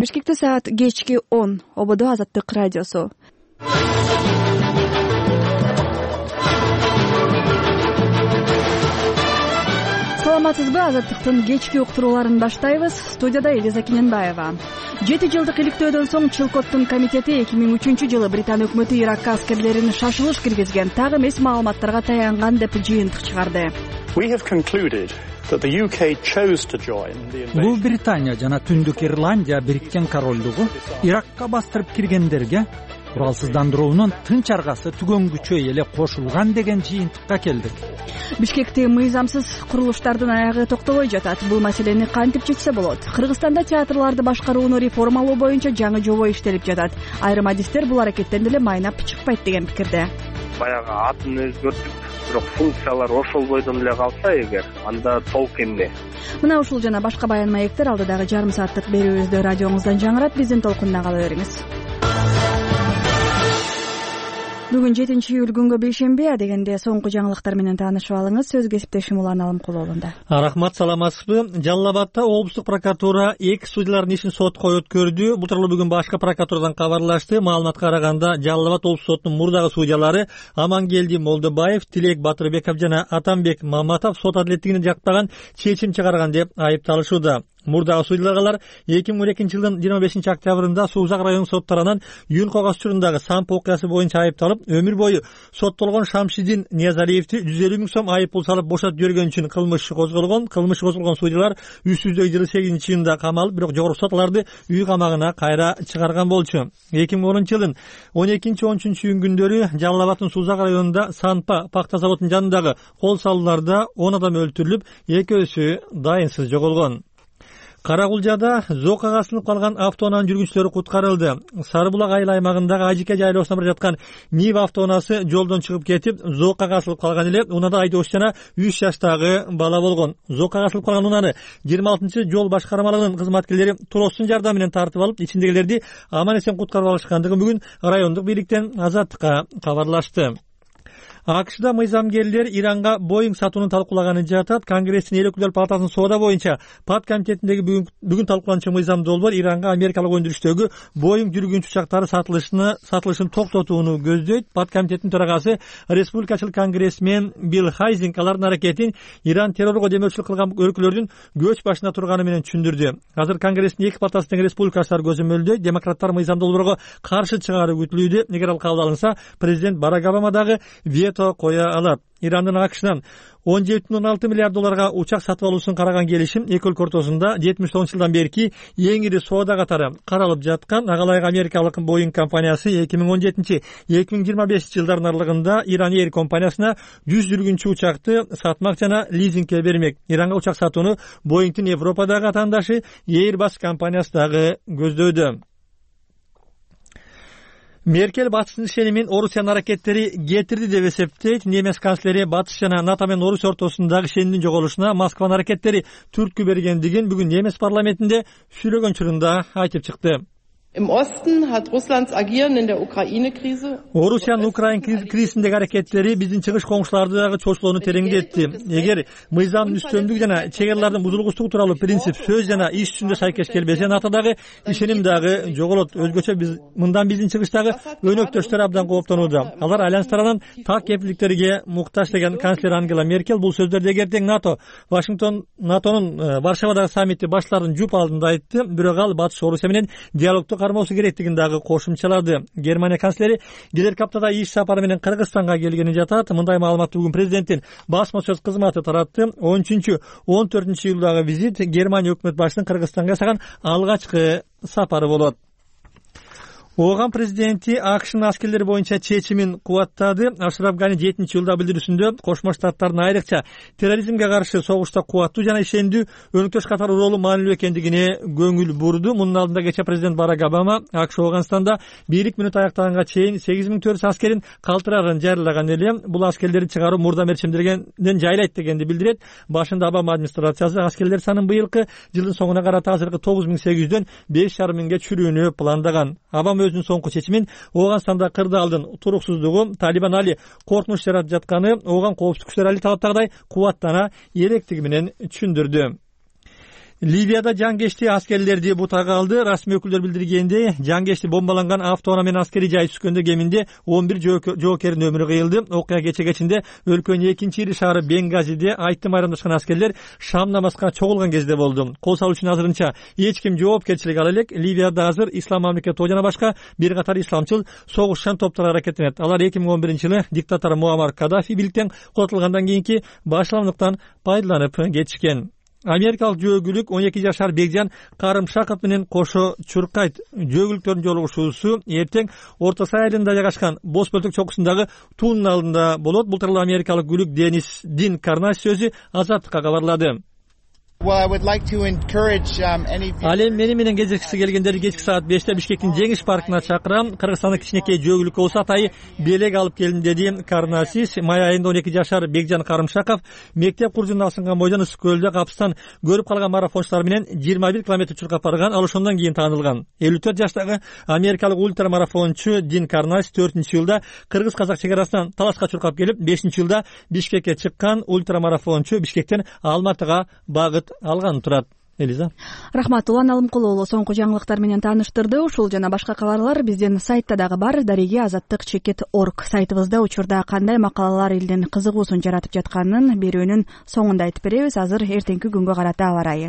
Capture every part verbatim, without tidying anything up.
Бишкекте саат кечки он. Ободо Азаттык радиосу. Саламатсызбы? Азаттыктын кечки уктурууларын баштайбыз. Студияда Элиза Кененбаева. Жети жылдык иликтөөдөн соң Чилкоттун комитети эки миң үчүнчү жылы Британ өкмөтү Иракка аскерлерин шашылыш киргизген тагы эмес маалыматтарга таянган деп жыйынтык чыгарды. Бул Британия жана Түндүк Ирландия Бириккен Королдугу Иракка бастырып киргендерге куралсыздандыруунун тынч аргасы түгөнгүчө эле кошулган деген жыйынтыкка келдик. Бишкекте мыйзамсыз курулуштардын аягы токтобой жатат. Бул маселени кантип чечсе болот? Кыргызстанда театрларды башкарууну реформалоо боюнча жаңы жобо иштелип жатат. Айрым адистер бул аракеттен деле майнап чыкпайт деген пикирде. Баягы атын өзгөртүп, бирок функциялар ошол бойдон эле калса эгер, анда толк эмне? Мына ушул жана башка баян маектер алдыдагы жарым сааттык берүүбүздө радиоңуздан жаңырат. Биздин толкунда кала бериңиз. Бүгүн жетинчи июль күнгө бейшемби, дегенде соңку жаңылыктар менен таанышып алыңыз. Сөз кесиптешим Улан Алымкуловунда. Рахмат, саламатсызбы? Жалал Абадта облустук прокуратура эки судьялардын ишин сотко өткөрдү. Бул тууралуу бүгүн башка прокуратурадан кабарлашты. Маалыматка караганда Жалал Абад облустук сотунун мурдагы судьялары Амангелди Молдобаев, Тилек Батырбеков жана Атамбек Маматов сот адилеттигине жактаган чечим чыгарган деп айыпталышууда. Мурдагы судьялар эки миң он экинчи жылдын жыйырма бешинчи октябрында Суузак районук сотту тарабынан Юн Когас учурундагы самп окуясы боюнча айыпталып, өмүр бою соттолгон Шамшидин Ниязалиевди жүз элүү миң сом айып пул салып бошотуп жиберген үчүн кылмыш козголгон. Кылмыш козголгон судьялар үч-жүздөгү жылы сегизинчи июнда камалып, бирок жогорку сот аларды үй камагына кайра чыгарган болчу. эки миң онунчу жылдын он экинчи он үчүнчү июнь күндөрү Жалал Абадтын Суузак районунда Санпа пакта заводунун жанындагы кол салууларда он адам өлтүрүлүп, экөөсү дайынсыз жоголгон. Карагулжада зоокка касылып калган автоунаанын жүргүнчүлөрү куткарылды. Сарыбулак айыл аймагындагы Ажике жайлоосуна бара жаткан Нива автоунаасы жолдон чыгып кетип, зоокка касылып калган эле. Унада айдоочу жана үч жаштагы бала болгон. Зоокка касылып калган унаны жыйырма алтынчы жол башкармалыгынын кызматкерлери тростун жардамы менен тартып алып, ичиндегилерди аман эсен куткарып алышкандыгын бүгүн райондук бийликтен Азаттыкка кабарлашты. АКШда мыйзамгерлер Иранга Боинг сатууну талкуулаганы жатат. Конгресстин эл өкүлдөр палатасынын соода боюнча ПАТ комитетиндеги бүгүн бүгүн талкууланчу мыйзам долбоор Иранга америкалык өндүрүштөгү Боинг жүргүнчү учактары сатылышына сатылышын токтотууну көздөйт. ПАТ комитетинин төрагасы республикачыл конгрессмен Билл Хайзинг алардын аракетин Иран террорго демөөрчүлүк кылган өлкөлөрдүн көч башына турганы менен түшүндүрдү. Азыр конгресстин эки палатасы тең республикачылар көзөмөлдөйт. Демократтар мыйзам долбоорго каршы чыгаары күтүлүүдө. Эгер ал кабыл алынса, президент Барак Обама дагы вето коя алат. Ирандын АКШнан он жети бүтүн он алты миллиард долларга учак сатып алуусун караган келишим эки өлкө ортосунда жетимиш тогузунчу жылдан берки эң ири соода катары каралып жаткан. Агалайык америкалык Боинг компаниясы эки миң он жетинчи эки миң жыйырма бешинчи жылдардын аралыгында Иран Эйр компаниясына жүз жүргүнчү учакты сатмак жана лизингке бермек. Иранга учак сатууну Боингдин Европадагы атаандашы Airbus компаниясы дагы көздөйдү. Меркель батыштын ишенимин Орусиянын аракеттери кетирди деп эсептейт. Немец канцлери батыш жана НАТО менен Орусия ортосундагы ишенимдин жоголушуна Москванын аракеттери түрткү бергендигин бүгүн немец парламентинде сүйлөгөн учурунда айтып чыкты. Im Osten hat Russlands Agieren in der Ukraine-Krise. Орусиянын Украин кризисиндеги аракеттери биздин чыгыш коңшуларды дагы чочулоону тереңдетти. Эгер мыйзамдын үстөмдүгү жана чегералардын бузулгучтугу тууралуу принцип сөз жана иш жүзүндө сайкеш келбесе, НАТОдагы ишеним дагы жоголот. Өзгөчө биз мындан биздин чыгыштагы өнөктөштөр абдан кооптонууда. Алар альянс тарабынан так кепилдиктерге муктаж деген канцлер Ангела Меркель бул сөздөрдү эгертең НАТО Вашингтон НАТОнун Варшавадагы саммити башларын жуп алдында айтты. Бирок ал батыш Орусия менен диалогду кармоосу керектигин дагы кошумчалады. Германия канцлери келерки аптада иш сапары менен Кыргызстанга келгени жатат. Мындай маалыматты бүгүн президенттин басма сөз кызматы таратты. он үчүнчү он төртүнчү июлдагы визит Германия өкмөт башчысынын Кыргызстанга жасаган алгачкы сапары болот. Ооган президенти АКШнын аскерлери боюнча чечимин кубаттады. Ашраф Гани жетинчи июлда билдирүүсүндө Кошмо Штаттардын айрыкча терроризмге каршы согушта кубаттуу жана ишендүү өнөктөш катары ролу маанилүү экендигине көңүл бурду. Мунун алдында кечээ президент Барак Обама АКШ Ооганстанда бийлик мүнөт аяктаганга чейин сегиз миң төрт жүз аскерин калтырарын жарыялаган эле. Бул аскерлерди чыгаруу мурда мерчимдергенден жайлайт дегенди билдирет. Башында Обама администрациясы аскерлер санын быйылкы жылдын соңуна карата азыркы тогуз миң сегиз жүздөн беш жарым миңге чүрүүнү пландаган. Обама өзүнүн соңку чечимин Ооганстанда кырдаалдын туруксуздугу, Талибан али коркунуч жаратып жатканы, Ооган коопсуздук күчтөрү али талаптагыдай кубаттана электиги менен түшүндүрдү. Либияда жангечти аскерлерди бутага алды. Расмий өкүлдөр билдиргендей, жангечти бомбаланган автоунаа менен аскери жай түшкөндө кеминде он бир жоокердин өмүрү кыйылды. Окуя кече кечинде өлкөнүн экинчи ири шаары Бенгазиде айтты майрамдашкан аскерлер шам намазга чогулган кезде болду. Кол салуучунун азырынча эч ким жоопкерчилик ала элек. Либияда азыр ислам мамлекети жана башка бир катар исламчыл согушчан топтор аракеттенет. Алар эки миң он биринчи жылы диктатор Муаммар Каддафи бийликтен котулгандан кийинки башламдыктан пайдаланып кетишкен. Америкалык жөөгүлүк он эки жашар Бекжан Карымшаков менен кошо чуркайт жөөгүлүктөрдүн жолугушуусу эртең Орто Сай айылында жайгашкан Бос Бөлтөк чокусундагы туунун алдында болот. Бул тууралуу америкалык күлүк Денис Дин Карнас сөзү Азаттыкка кабарлады. Ал эми мени менен кездешкиси келгендерди кечки саат беште Бишкектин Жеңиш паркына чакырам. Кыргызстандын кичинекей жөөгүлүк болсо атайы белек алып келдим, деди Карнасис. Май айында он эки жашар Бекжан Карымшаков мектеп куржунда асынган бойдон Ысык көлдө капыстан көрүп калган марафончулар менен жыйырма бир километр чуркап барган. Ал ошондон кийин таанылган. элүү төрт жаштагы америкалык ультрамарафончу Дин Карнасис төртүнчү жылда кыргыз-казак чек арасынан Талашка чуркап келип, бешинчи жылда Бишкекке чыккан. Ультрамарафончу Бишкектен Алматыга багыт алган турат. Элиза. Рахмат, Улан Алымкулуулу соңку жаңылыктар менен тааныштырды. Ушул жана башка кабарлар биздин сайтта дагы бар. Дареги азаттык чекит орг сайтыбызда учурда кандай макалалар элдин кызыгуусун жаратып жатканын берүүнүн соңунда айтып беребиз. Азыр эртеңки күнгө карата аба ырайы.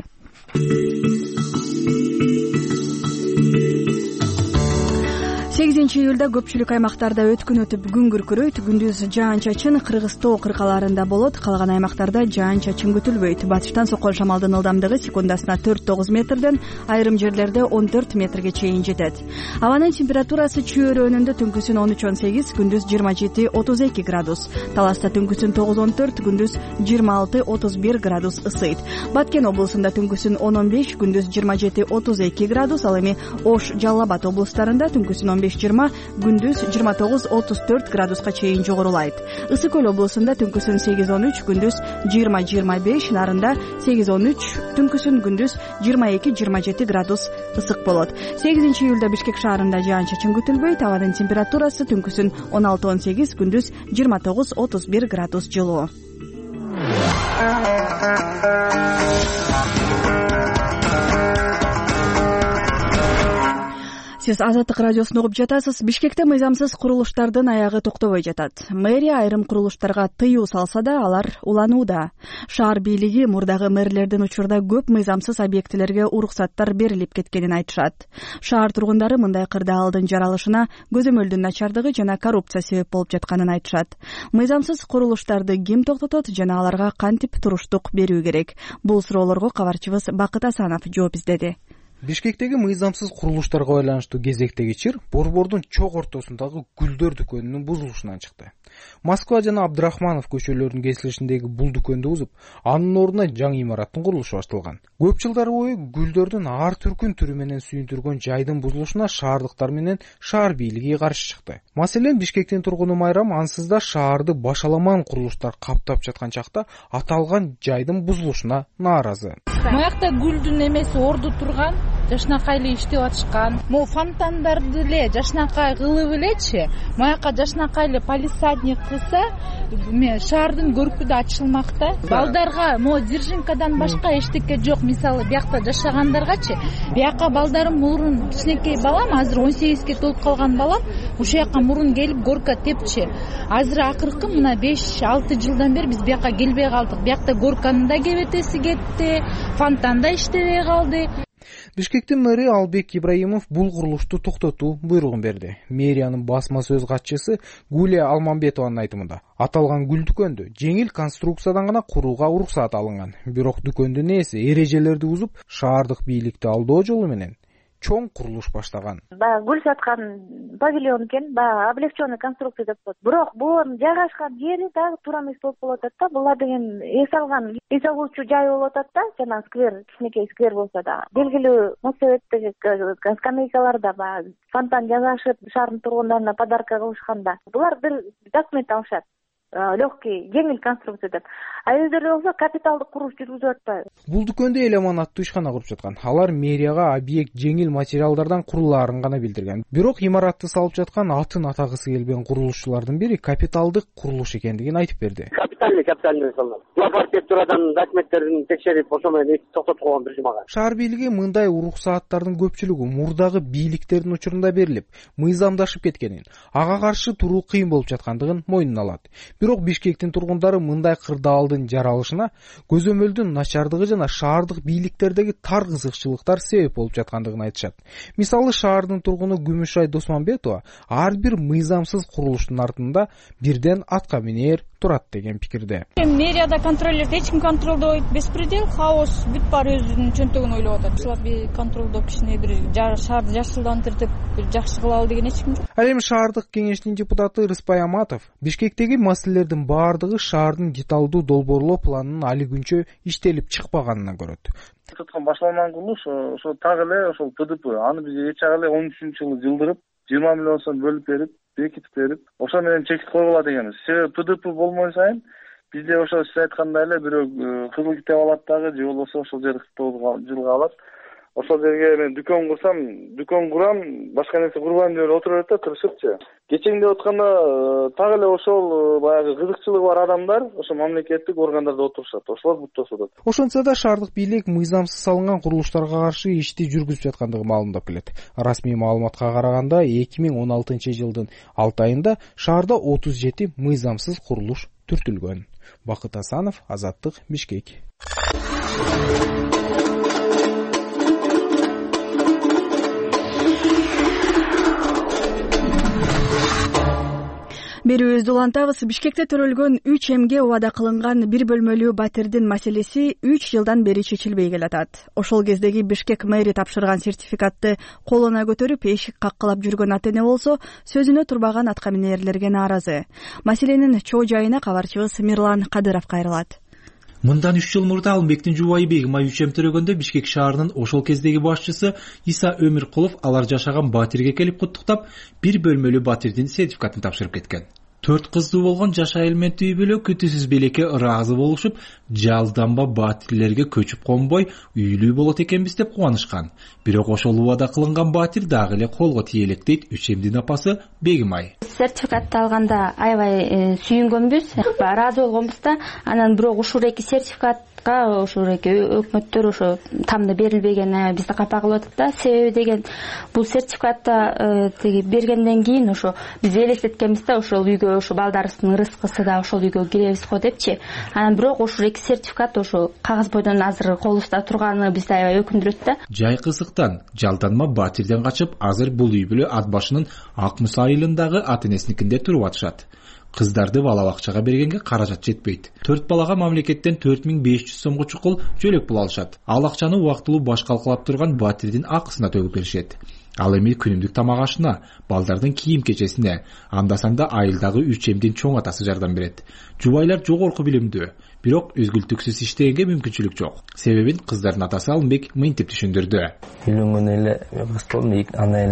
сегизинчи июлда көпчүлүк аймактарда өткүн өтүп күн күркүрөйт. Күндүз жаан-чачын Кыргыз тоо кыркаларында болот. Калган аймактарда жаан-чачын күтүлбөйт. Батыштан соккон шамалдын ылдамдыгы секундасына төрт тогуз метрден, айрым жерлерде он төрт метрге чейин жетет. Абанын температурасы чөйрөнүндө түнкүсүн он үч он сегиз, күндүз жыйырма жети отуз эки градус. Таласта түнкүсүн тогуз он төрт, күндүз жыйырма алты отуз бир градус ысыйт. Баткен облусунда түнкүсүн он он беш, күндүз жыйырма жети отуз эки градус. Ал эми Ош, Жалал Абад облустарында түнкүсүн он беш жыйырма, күндүз жыйырма тогуз отуз төрт градуска чейин жогорулайт. Ысык көл облусунда түнкүсүн сегиз он үч, күндүз жыйырма жыйырма беш, Нарында сегиз он үч, түнкүсүн күндүз жыйырма эки жыйырма жети градус ысык болот. сегизинчи июлда Бишкек шаарында жаан-чачын күтүлбөйт. Абанын температурасы түнкүсүн он алты он сегиз, күндүз жыйырма тогуз отуз бир градус жылуу. Сиз Азаттык радиосун угуп жатасыз. Бишкекте мыйзамсыз курулуштардын аягы токтобой жатат. Мэрия айрым курулуштарга тыюу салса да, алар уланууда. Шаар бийлиги мурдагы мэрлердин учурда көп мыйзамсыз объектилерге уруксаттар берилип кеткенин айтышат. Шаар тургундары мындай кырдаалдын жаралышына көзөмөлдүн начардыгы жана коррупция себеп болуп жатканын айтышат. Мыйзамсыз курулуштарды ким токтотот жана аларга кантип туруштук берүү керек? Бул суроолорго кабарчыбыз Бакыт Асанов жооп издеди. Бишкектеги мыйзамсыз курулуштарга байланыштуу кезектеги чыр Борбордун чок ортосундагы гүлдөр дүкөнүнүн бузулушунан чыкты. Москва жана Абдрахманов көчөлөрүнүн кесилишиндеги бул дүкөндү бузуп, анын ордуна жаңы имараттын курулушу башталган. Көп жылдар бою гүлдөрдүн ар түркүн түрү менен сүйүндүргөн жайдын бузулушуна шаардыктар менен шаар бийлиги каршы чыкты. Маселен, Бишкектин тургуну Майрам ансыз да шаарды башаламан курулуштар каптап жаткан чакта аталган жайдын бузулушуна нааразы. Маякта гүлдүн эмеси орду турган, жашнакай эле иштеп атышкан. Могу фонтандарды эле жашнакай кылып элечи, маяка жашнакай эле палисадник кылса, шаардын көркү да ачылмакта. Балдарга могу Дзержинкадан башка эчтеке жок. Мисалы, биякта жашагандаргачы, бияка балдарым мурун кичинекей балам, азыр он сегизге толуп калган балам, ушул жака мурун келип горка тепчи. Азыр акыркы мына беш алты жылдан бери биз бияка келбей калдык. Биякта горканын да кебетеси кетти, фонтан да иштебей калды. Бишкектин мэри Албек Ибраимов бул курулушту токтотуу буйругун берди. Мэриянын басма сөз катчысы Гулия Алмамбетованын айтымында, аталган гүл дүкөндү жеңил конструкциядан гана курууга уруксат алынган. Бирок дүкөндүн ээси эрежелерди бузуп, шаардык бийликти алдоо жолу менен чоң курулуш баштаган. Баягы гүл саткан павильон экен, баягы облегченный конструкция деп коет. Бирок бул жайгашкан жери дагы туура эмес болуп калып атат да. Булар деген эс алган, эс алуучу жай болуп атат да, жана сквер, кичинекей сквер болсо да. Белгилүү муниципалитеттеги скамейкаларда баягы фонтан жасашып, шаардын тургундарына подарка кылышканда, булар бир документ алышат. легкий, жеңил конструкция деп. А өздөрү болсо капиталдык курулуш жүргүзүп атпайбы? Бул дүкөндө Элеман аттуу ишкана куруп жаткан. Алар мэрияга объект жеңил материалдардан курулаарын гана билдирген. Бирок имаратты салып жаткан атын атагысы келбеген курулушчулардын бири капиталдык курулуш экендигин айтып берди. Капитальный, капитальный салат. Архитектурадан документтерин текшерип, ошо менен токтотуп койгон биринчи мага. Шаар бийлиги мындай уруксааттардын көпчүлүгү мурдагы бийликтердин учурунда берилип, мыйзамдашып кеткенин, ага каршы туруу кыйын болуп жаткандыгын мойнуна алат. Бирок Бишкектин тургундары мындай кырдаалдын жаралышына көзөмөлдүн начардыгы жана шаардык бийликтердеги тар кызыкчылыктар себеп болуп жаткандыгын айтышат. Мисалы, шаардын тургуну Күмүшай Досманбетова ар бир мыйзамсыз курулуштун артында бирден атка минер турат деген пикирде. Мэрияда контроллерди эч ким контролдобойт, беспредел, хаос, бүт баары өзүнүн чөнтөгүн ойлоп атат. Ушулар бир контролдоп кичине бир шаарды жакшыландырып, бир жакшы кылалы деген эч ким жок. Ал эми шаардык кеңештин депутаты Рыспай Аматов Бишкектеги маселелердин баардыгы шаардын деталдуу долбоорлоо планынын али күнчө иштелип чыкпаганына көрөт. Туткан башланган курулуш ошо так эле ошол П Д П. Аны биз эч жагы эле он үчүнчү жылы жылдырып, жыйырма миллион сом бөлүп берип, бекитип берип, ошо менен чектеп койгула дегенбиз. Себеби П Д П болмой сайын бизде ошо сиз айткандай эле бирөө кызыл китеп алат дагы, же болбосо ошол жер жылга алат. Ошол жерге мен дүкөн курсам, дүкөн курам, башка нерсе курбайм деп отура берет да, тырышыпчы. Кечеңде отканда так эле ошол баягы кызыкчылыгы бар адамдар ошо мамлекеттик органдарда отурушат. Ошолор буттосуп атат. Ошончо да шаардык бийлик мыйзамсыз салынган курулуштарга каршы ишти жүргүзүп жаткандыгы маалымдап келет. Расмий маалыматка караганда эки миң он алтынчы жылдын алты айында шаарда отуз жети мыйзамсыз курулуш түртүлгөн. Бакыт Асанов, Азаттык, Бишкек. Берүүбүздү улантабыз. Бишкекте төрөлгөн үч эмге убада кылынган бир бөлмөлүү батирдин маселеси үч жылдан бери чечилбей келатат. Ошол кездеги Бишкек мэри тапшырган сертификатты колуна көтөрүп эшик каккылап жүргөн ата-эне болсо, сөзүнө турбаган аткаминерлерге нааразы. Маселенин чоо жайына кабарчыбыз Мирлан Кадыров кайрылат. Мындан үч жыл мурда Алымбектин жубайы Бегимай үч эм төрөгөндө Бишкек шаарынын ошол кездеги башчысы Иса Өмүркулов алар жашаган батирге келип куттуктап, бир бөлмөлүү батирдин сертификатын тапшырып кеткен. Төрт кыздуу болгон жаш айыл менен үй бүлө күтүүсүз белекке ыраазы болушуп, жалданба батирлерге көчүп конбой үйлүү болот экенбиз деп кубанышкан. Бирок ошол убада кылынган батир дагы эле колго тие элек дейт үч эмдин апасы Бегимай. Сертификатты алганда аябай сүйүнгөнбүз, ыраазы болгонбуз да. Анан бирок ушул эки сертификат ошол эки өкмөттөр ошо тамды берилбеген бизди капа кылып атат да. Себеби деген бул сертификатты теги бергенден кийин ошо биз элестеткенбиз да, ошол үйгө ошо балдарыбыздын ырыскысы да ошол үйгө киребиз го депчи. Анан бирок ошол эки сертификат ошо кагаз бойдон азыр колубузда турганы бизди аябай өкүндүрөт да. Жай кызыктан жалданма батирден качып, азыр бул үй бүлө ат башынын Ак Мыс айылындагы ата-энесиникинде туруп атышат. Кыздарды бала бакчага бергенге каражат жетпейт. Төрт балага мамлекеттен төрт миң беш жүз сомго чукул жөлөк пул алышат. Ал акчаны убактылуу баш калкалап турган батирдин акысына төгүп беришет. Ал эми күнүмдүк тамак ашына, балдардын кийим кечесине, анда-санда айылдагы үч эмдин чоң атасы жардам берет. Жубайлар жогорку билимдүү, бирок үзгүлтүксүз иштегенге мүмкүнчүлүк жок. Себебин кыздардын атасы Алымбек мынтип түшүндүрдү. Үйлөнгөн эле кыз болдум, андан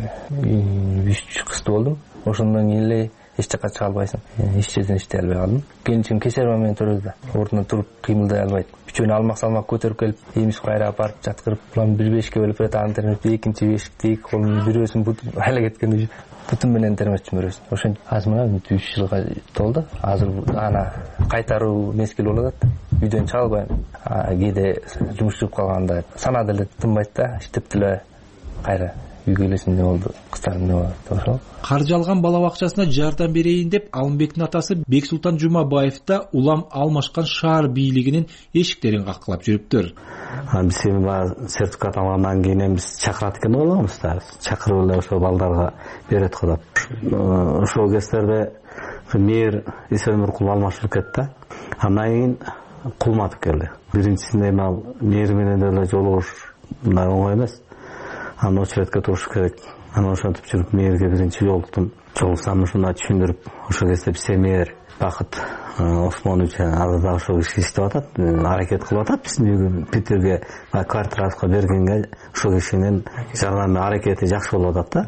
эле үч кыз болдум. Ошондон кийин эле эч жака чыга албайсың. Эч жерден иштей албай калдым. Келинчим кесарма менен төрөлдү. Ордунан туруп кыймылдай албайт. Үчөөнү алмак салмак көтөрүп келип, эмис кайра апарып жаткырып, улам бир бешке бөлүп берет. Аны термеп, экинчи бешикти колун бирөөсүн бутуп айла кеткен бутум менен термечим бирөөсүн. Ошентип азыр мына үч жылга толду. Азыр ана кайтаруу мезгили болуп атат. Үйдөн чыга албайм. Кээде жумуш жүрүп калганда санаа деле тынбайт да, иштеп деле кайра үйгө элесин не болду, кыздарым не болду ошол. Каржы алган бала бакчасына жардам берейин деп Алымбектин атасы Бексултан Жумабаев да улам алмашкан шаар бийлигинин эшиктерин каккылап жүрүптүр. Биз эми сертификат алгандан кийин биз чакырат экен ойлогонбуз да. Чакырып эле ошо балдарга берет го деп. Ошол кездерде мэр Иса Өмүркулов алмашып кетти. Андан кийин Кулматов келди. Биринчисинде ал мэр менен деле жолугуш мындай оңой эмес. Аны очередке туруш керек. Аны ошентип жүрүп мэрге биринчи жолуктум. Жолуксам ушуна түшүндүрүп, ошол кезде бизде мэр Бакыт Осмонович азыр да ошол киши иштеп атат, аракет кылып атат биздин үйгө, Питерге квартирага бергенге ошол кишинин жардамы аракети жакшы болуп атат да.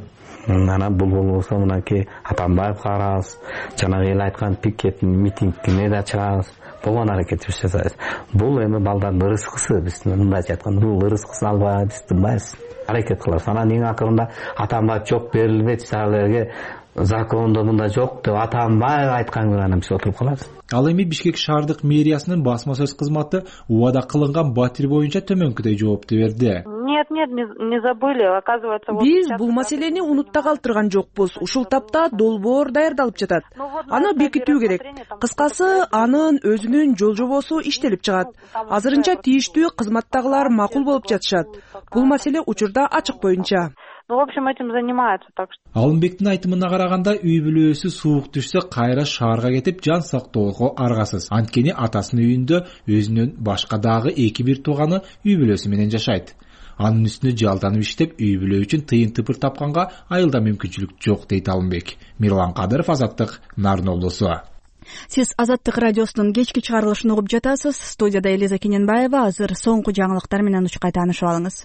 анан бул болбосо мынакей Атамбаев карабыз, жанагы эл айткан пикет митингине да чыгабыз. Болгон аракетибиз жасайбыз. Бул эми балдардын ырыскысы, биз мындайча айтканда бул ырыскысын албай биз тынбайбыз. Аракет кылабыз. Анан эң акырында Атамбаев жок берилбейт, силерге закондо мында жок деп Атамбаев айткан күнү анан биз отуруп калабыз. Ал эми Бишкек шаардык мэриясынын басма сөз кызматы убада кылынган батир боюнча төмөнкүдөй жоопту берди. Нет, нет, не забыли, оказывается. Биз бул маселени унутта калтырган жокпуз. Ушул тапта долбоор даярдалып жатат. Аны бекитүү керек. Кыскасы, анын өзүнүн жол жобосу иштелип чыгат. Азырынча тийиштүү кызматтагылар макул болуп жатышат. Бул маселе учурда ачык боюнча. Ну, в общем, этим занимаются, так что. Алымбектин айтымына караганда, үй бүлөсү суук түшсө кайра шаарга кетип жан сактоого аргасыз. Анткени атасынын үйүндө өзүнүн башка дагы эки бир тууганы үй бүлөсү менен жашайт. Анын үстүнө жалданып иштеп, үй бүлө үчүн тыйын тыпыр тапканга айылда мүмкүнчүлүк жок дейт Алымбек. Мирлан Кадыров, Азаттык, Нарын облусу. Сиз Азаттык радиосунун кечки чыгарылышын угуп жатасыз. Студияда Элиза Кененбаева. Азыр соңку жаңылыктар менен учкай таанышып алыңыз.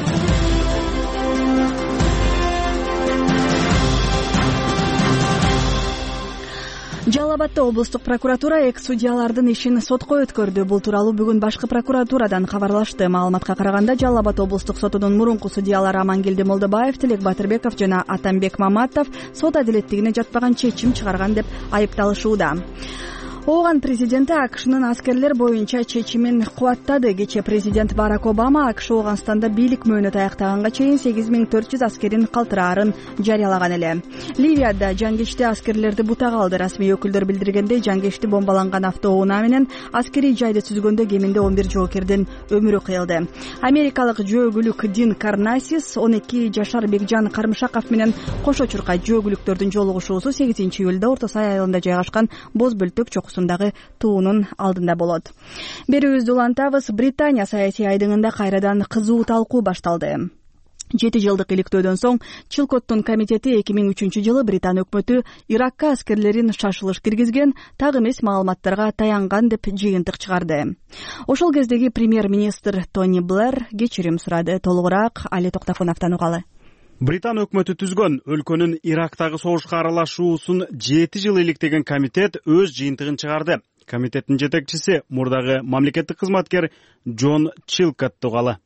Жалал Абадда облустук прокуратура экс судьялардын ишин сотко өткөрдү. Бул тууралуу бүгүн башкы прокуратурадан кабарлашты. Маалыматка караганда, Жалал Абад облустук сотунун мурунку судьялары Амангелди Молдобаев, Тилек Батырбеков жана Атамбек Маматов сот адилеттигине жатпаган чечим чыгарган деп айыпталышууда. Ооган президенти АКШнын аскерлер боюнча чечимин кубаттады. Кечээ президент Барак Обама АКШ Ооганстанда бийлик мөөнөт аяктаганга чейин сегиз миң төрт жүз аскерин калтыраарын жарыялаган эле. Ливияда жангечти аскерлерди бутага алды. Расмий өкүлдөр билдиргендей, жангечти бомбаланган автоунаа менен аскерий жайды түзгөндө кеминде он бир жоокердин өмүрү кыйылды. Америкалык жөөгүлүк Дин Карнасис он эки жашар Бекжан Кармышаков менен кошо чуркай жөөгүлүктөрдүн жолугушуусу сегизинчи июлда Орто Сай айылында жайгашкан Боз бөлтөк чокусундагы туунун алдында болот. Берүүбүздү улантабыз. Британия саясий айдыңында кайрадан кызуу талкуу башталды. Жети жылдык иликтөөдөн соң Чилкоттун комитети эки миң үчүнчү жылы Британ өкмөтү Иракка аскерлерин шашылыш киргизген, так эмес маалыматтарга таянган деп жыйынтык чыгарды. Ошол кездеги премьер-министр Тони Блэр кечирим сурады. Толугураак Али Токтофуновдон угалы. Британ өкмөтү түзгөн өлкөнүн Ирактагы согушка аралашуусун жети жыл иликтеген комитет өз жыйынтыгын чыгарды. Комитеттин жетекчиси мурдагы мамлекеттик кызматкер Джон Чилкот тугалы.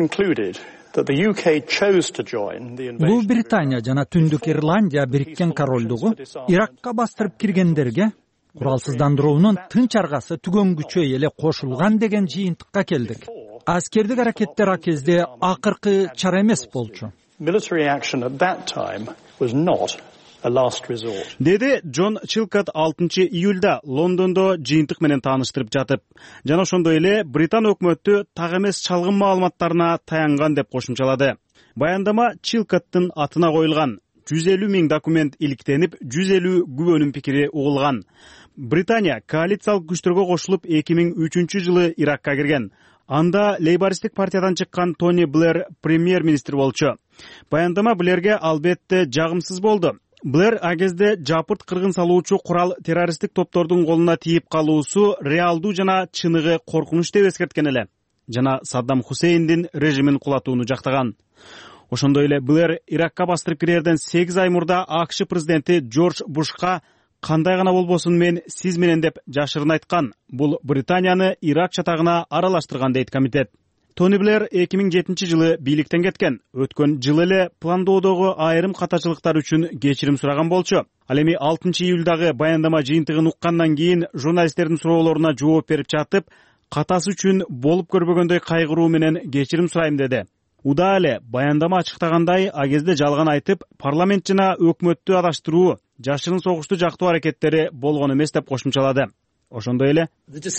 Улуу Британия жана Түндүк Ирландия Бириккен Королдугу Иракка бастырып киргендерге куралсыздандыруунун тынч аргасы түгөнгүчө эле кошулган деген жыйынтыкка келдик. Аскердик аракеттер а кезде акыркы чара эмес болчу. Military action at that time was not a last resort. Деди Джон Чилкот алтынчы июлда Лондондо жыйынтык менен тааныштырып жатып, жана ошондой эле Британ өкмөтү так эмес чалгын маалыматтарына таянган деп кошумчалады. Баяндама Чилкоттун атына коюлган. жүз элүү миң документ иликтенип, жүз элүү күбөнүн пикири угулган. Британия коалициялык күчтөргө кошулуп эки миң үчүнчү жылы Иракка кирген. Анда лейбористик партиядан чыккан Тони Блэр премьер-министр болчу. Баяндама Блэрге албетте жагымсыз болду. Блэр а кезде жапырт кыргын салуучу курал террористтик топтордун колуна тийип калуусу реалдуу жана чыныгы коркунуч деп эскерткен эле. Жана Саддам Хусейндин режимин кулатууну жактаган. Ошондой эле Блэр Иракка бастырып кирерден сегиз ай мурда АКШ президенти Джордж Бушка кандай гана болбосун мен сиз менен деп жашырын айткан. Бул Британияны Ирак чатагына аралаштырган дейт комитет. Тони Блэр эки миң жетинчи жылы бийликтен кеткен. Өткөн жылы эле пландоодогу айрым катачылыктар үчүн кечирим сураган болчу. Ал эми алтынчы июлдагы баяндама жыйынтыгын уккандан кийин журналисттердин суроолоруна жооп берип жатып, катасы үчүн болуп көрбөгөндөй кайгыруу менен кечирим сурайм деди. Уда эле баяндама ачыктагандай, а кезде жалган айтып, парламент жана өкмөттү адаштыруу, жашырын согушту жактоо аракеттери болгон эмес деп кошумчалады. Ошондой эле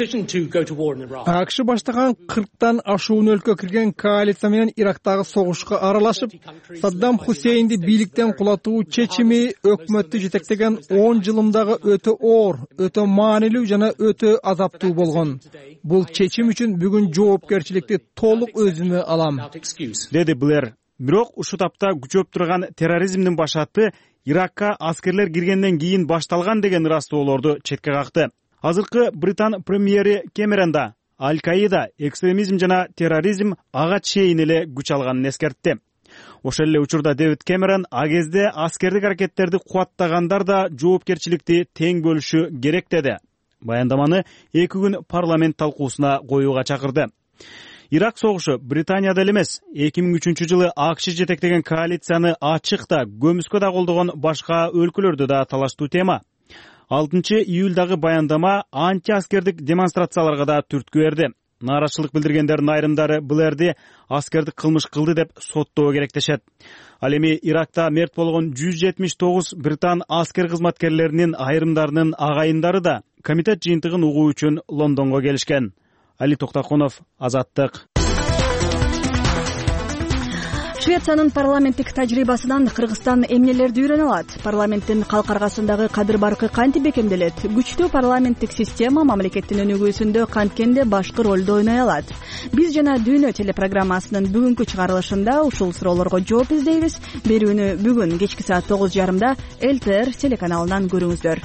АКШ баштаган кырктан ашуун өлкө кирген коалиция менен Ирактагы согушка аралашып, Саддам Хусейнди бийликтен кулатуу чечими өкмөттү жетектеген он жылымдагы өтө оор, өтө маанилүү жана өтө азаптуу болгон. Бул чечим үчүн бүгүн жоопкерчиликти толук өзүмө алам, деди Блэр. Бирок ушул тапта күчөп турган терроризмдин башаты Иракка аскерлер киргенден кийин башталган деген ырастоолорду четке какты. Азыркы Британ премьери Кэмерон да Аль-Каида экстремизм жана терроризм ага чейин эле күч алганын эскертти. Ошол эле учурда Дэвид Кэмерон а кезде аскердик аракеттерди кубаттагандар да жоопкерчиликти тең бөлүшү керек деди. Баяндаманы эки күн парламент талкуусуна коюуга чакырды. Ирак согушу Британияда эле эмес, эки миң үчүнчү жылы АКШ жетектеген коалицияны ачык да, көмүскө да колдогон башка өлкөлөрдө да талаштуу тема. алтынчы июлдагы баяндама антиаскердик демонстрацияларга да түрткү берди. Нааразычылык билдиргендердин айрымдары бул эрди аскердик кылмыш кылды деп соттоо керек дешет. Ал эми Иракта мерт болгон жүз жетимиш тогуз британ аскер кызматкерлеринин айрымдарынын агайындары да комитет жыйынтыгын угуу үчүн Лондонго келишкен. Али Токтакунов, Азаттык. Швециянын парламенттик тажрыйбасынан Кыргызстан эмнелерди үйрөнө алат? Парламенттин калк аргасындагы кадыр баркы кантип бекемделет? Күчтүү парламенттик система мамлекеттин өнүгүүсүндө канткенде башкы ролду ойной алат? Биз жана Дүйнө телепрограммасынын бүгүнкү чыгарылышында ушул суроолорго жооп издейбиз. Берүүнү бүгүн кечки саат тогуз жарымда эл тэ эр телеканалынан көрүңүздөр.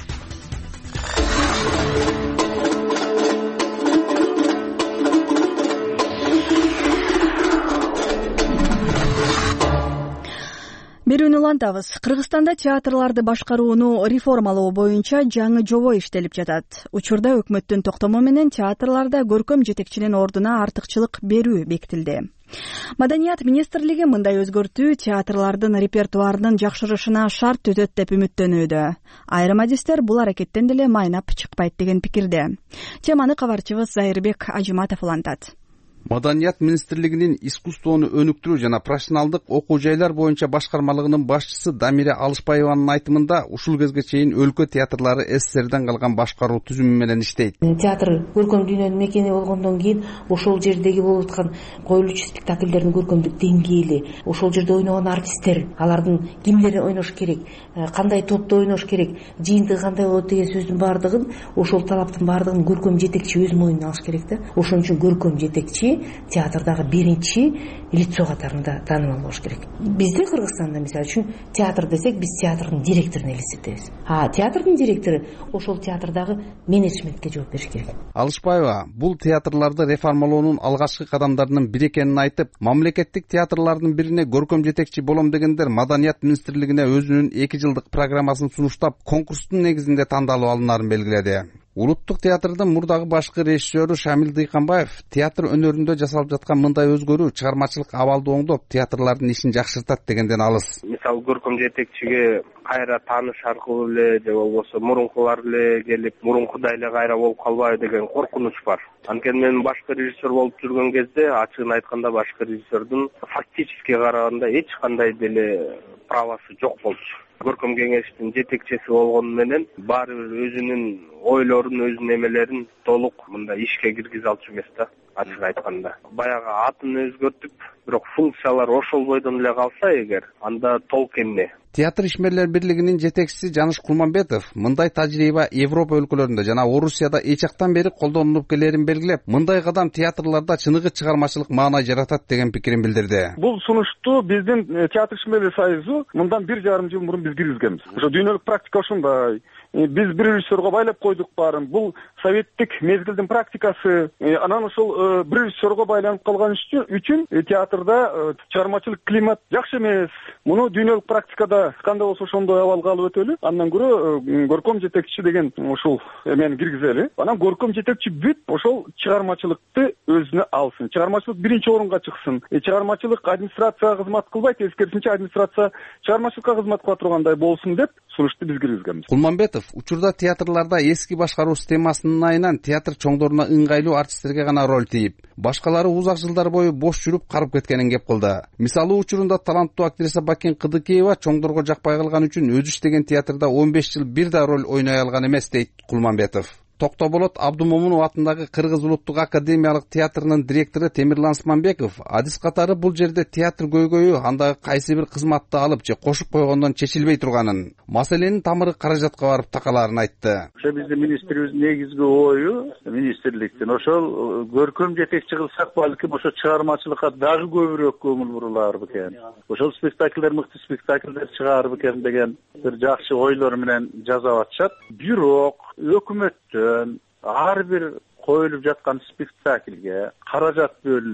Берүүнү улантабыз. Кыргызстанда театрларды башкарууну реформалоо боюнча жаңы жобо иштелип жатат. Учурда өкмөттүн токтому менен театрларда көркөм жетекчинин ордуна артыкчылык берүү бекитилди. Маданият министрлиги мындай өзгөртүү театрлардын репертуарынын жакшырышына шарт түзөт деп үмүттөнүүдө. Айрым адистер бул аракеттен деле майнап чыкпайт деген пикирде. Теманы кабарчыбыз Зайырбек Ажыматов улантат. Маданият министрлигинин искусствону өнүктүрүү жана профессионалдык окуу жайлар боюнча башкармалыгынын башчысы Дамира Алышбаеванын айтымында ушул кезге чейин өлкө театрлары СССРден калган башкаруу түзүмү менен иштейт. Театр көркөм дүйнөнүн мекени болгондон кийин ошол жердеги болуп аткан коюлуучу спектакльдердин көркөмдүк деңгээли, ошол жерде ойногон артисттер, алардын кимдер ойнош керек, кандай топто ойнош керек, жыйынтыгы кандай болот деген сөздүн баардыгын, ошол талаптын баардыгын көркөм жетекчи өз мойнуна алыш керек да. Ошон үчүн көркөм жетекчи театрдагы биринчи лицо катарында таанымал болуш керек. Бизде Кыргызстанда мисалы үчүн театр десек, биз театрдын директорун элестетебиз. А театрдын директору ошол театрдагы менеджментке жооп бериш керек. Алышбаева бул театрларды реформалоонун алгачкы кадамдарынын бири экенин айтып, мамлекеттик театрлардын бирине көркөм жетекчи болом дегендер Маданият министрлигине өзүнүн эки жылдык программасын сунуштап, конкурстун негизинде тандалып алынаарын белгиледи. Улуттук театрдын мурдагы башкы режиссеру Шамил Дыйканбаев театр өнөрүндө жасалып жаткан мындай өзгөрүү чыгармачылык абалды оңдоп, театрлардын ишин жакшыртат дегенден алыс. Мисалы көркөм жетекчиге кайра тааныш аркылуу эле же болбосо мурункулар эле келип, мурункудай эле кайра болуп калбайбы деген коркунуч бар. Анткени мен башкы режиссер болуп жүргөн кезде, ачыгын айтканда башкы режиссердин фактически караганда эч кандай деле правасы жок болчу. Көркөм кеңештин жетекчиси болгону менен баары бир өзүнүн ойлорун, өзүнүн эмелерин толук мында ишке киргизе алчу эмес да, ачык айтканда. Баягы атын өзгөртүп, бирок функциялар ошол бойдон эле калса эгер, анда толк эмне? Театр ишмерлер бирлигинин жетекчиси Жаныш Кулманбетов мындай тажрыйба Европа өлкөлөрүндө жана Орусияда эч жактан бери колдонулуп келерин белгилеп, мындай кадам театрларда чыныгы чыгармачылык маанай жаратат деген пикирин билдирди. Бул сунушту биздин театр ишмерлер союзу мындан бир жарым жыл мурун биз киргизгенбиз. Ошо дүйнөлүк практика ушундай. Биз бир режиссерго байлап койдук баарын. Бул советтик мезгилдин практикасы. Анан ошол бир режиссерго байланып калган үчүн театрда чыгармачылык климат жакшы эмес. Муну дүйнөлүк практикада кандай болсо ошондой абалга алып өтөлү. Андан көрө көркөм жетекчи деген ушул эмени киргизели. Анан көркөм жетекчи бүт ошол чыгармачылыкты өзүнө алсын. Чыгармачылык биринчи орунга чыксын. Чыгармачылык администрацияга кызмат кылбайт, тескерисинче администрация чыгармачылыкка кызмат кыла тургандай болсун деп сунушту биз киргизгенбиз. Кулманбетов учурда театрларда эски башкаруу системасынын айынан театр чоңдоруна ыңгайлуу артисттерге гана роль тийип, башкалары узак жылдар бою бош жүрүп карып кеткенин кеп кылды. Мисалы учурунда таланттуу актриса Бакен Кыдыкеева чоңдорго жакпай калган үчүн өзү иштеген театрда он беш жыл бир да роль ойной алган эмес дейт Кулманбетов. Токтоболот Абдумомунов атындагы Кыргыз улуттук академиялык театрынын директору Темирлан Сманбеков адис катары бул жерде театр көйгөйү андагы кайсы бир кызматты алып же кошуп койгондон чечилбей турганын, маселенин тамыры каражатка барып такалаарын айтты. Ошо биздин министрибиздин негизги ою министрликтин ошол көркөм жетекчи кылсак балким ошо чыгармачылыкка дагы көбүрөөк көңүл бурулар бекен. Ошол спектакльдер мыкты спектакльдер чыгар бекен деген бир жакшы ойлор менен жазап атышат. Бирок өкмөттөн ар бир коюлуп жаткан спектакльге каражат бөлүнүп,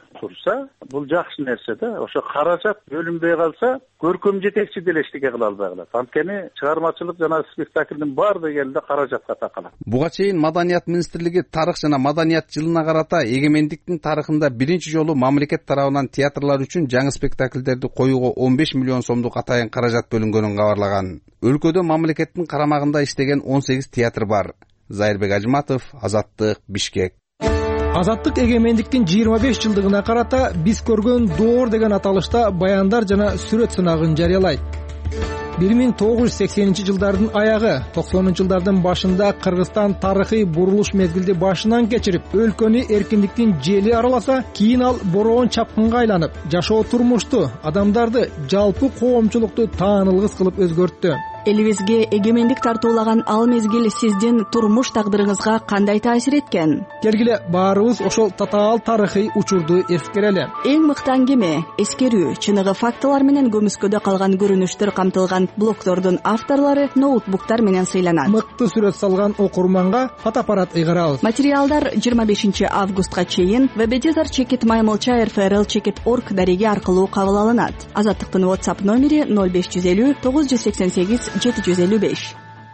турса, бул жакшы нерсе да. Ошо каражат бөлүнбөй калса, көркөм жетекчи деле эчтеке кыла албай калат. Анткени чыгармачылык жана спектаклдин баардыгы элде каражатка такалат. Буга чейин Маданият министрлиги тарых жана маданият жылына карата эгемендиктин тарыхында биринчи жолу мамлекет тарабынан театрлар үчүн жаңы спектакльдерди коюуга он беш миллион сомдук атайын каражат бөлүнгөнүн кабарлаган. Өлкөдө мамлекеттин карамагында иштеген он сегиз театр бар. Зайырбек Ажматов, Азаттык, Бишкек. Азаттык эгемендиктин жыйырма беш жылдыгына карата биз көргөн доор деген аталышта баяндар жана сүрөт сынагын жарыялайт. бир миң тогуз жүз сексенинчи жылдардын аягы, токсонунчу жылдардын башында Кыргызстан тарыхый бурулуш мезгилди башынан кечирип, өлкөнү эркиндиктин жели араласа, кийин ал бороон чапкынга айланып, жашоо турмушту, адамдарды, жалпы коомчулукту таанылгыс кылып өзгөрттү. Элибизге эгемендик тартуулаган ал мезгил сиздин турмуш тагдырыңызга кандай таасир эткен? Келгиле баарыбыз ошол татаал тарыхый учурду эскерели. Эң мыкты аңгеме, эскерүү, чыныгы фактылар менен көмүскөдө калган көрүнүштөр камтылган блогтордун авторлору ноутбуктар менен сыйланат. Мыкты сүрөт салган окурманга фотоаппарат ыйгарабыз. Материалдар жыйырма бешинчи августка чейин веб-эдитор чекит маймылча эр эф эр эл чекит точка орг дареги аркылуу кабыл алынат. Азаттыктын WhatsApp номери ноль беш жүз элүү тогуз жүз сексен сегиз жети жүз элүү беш.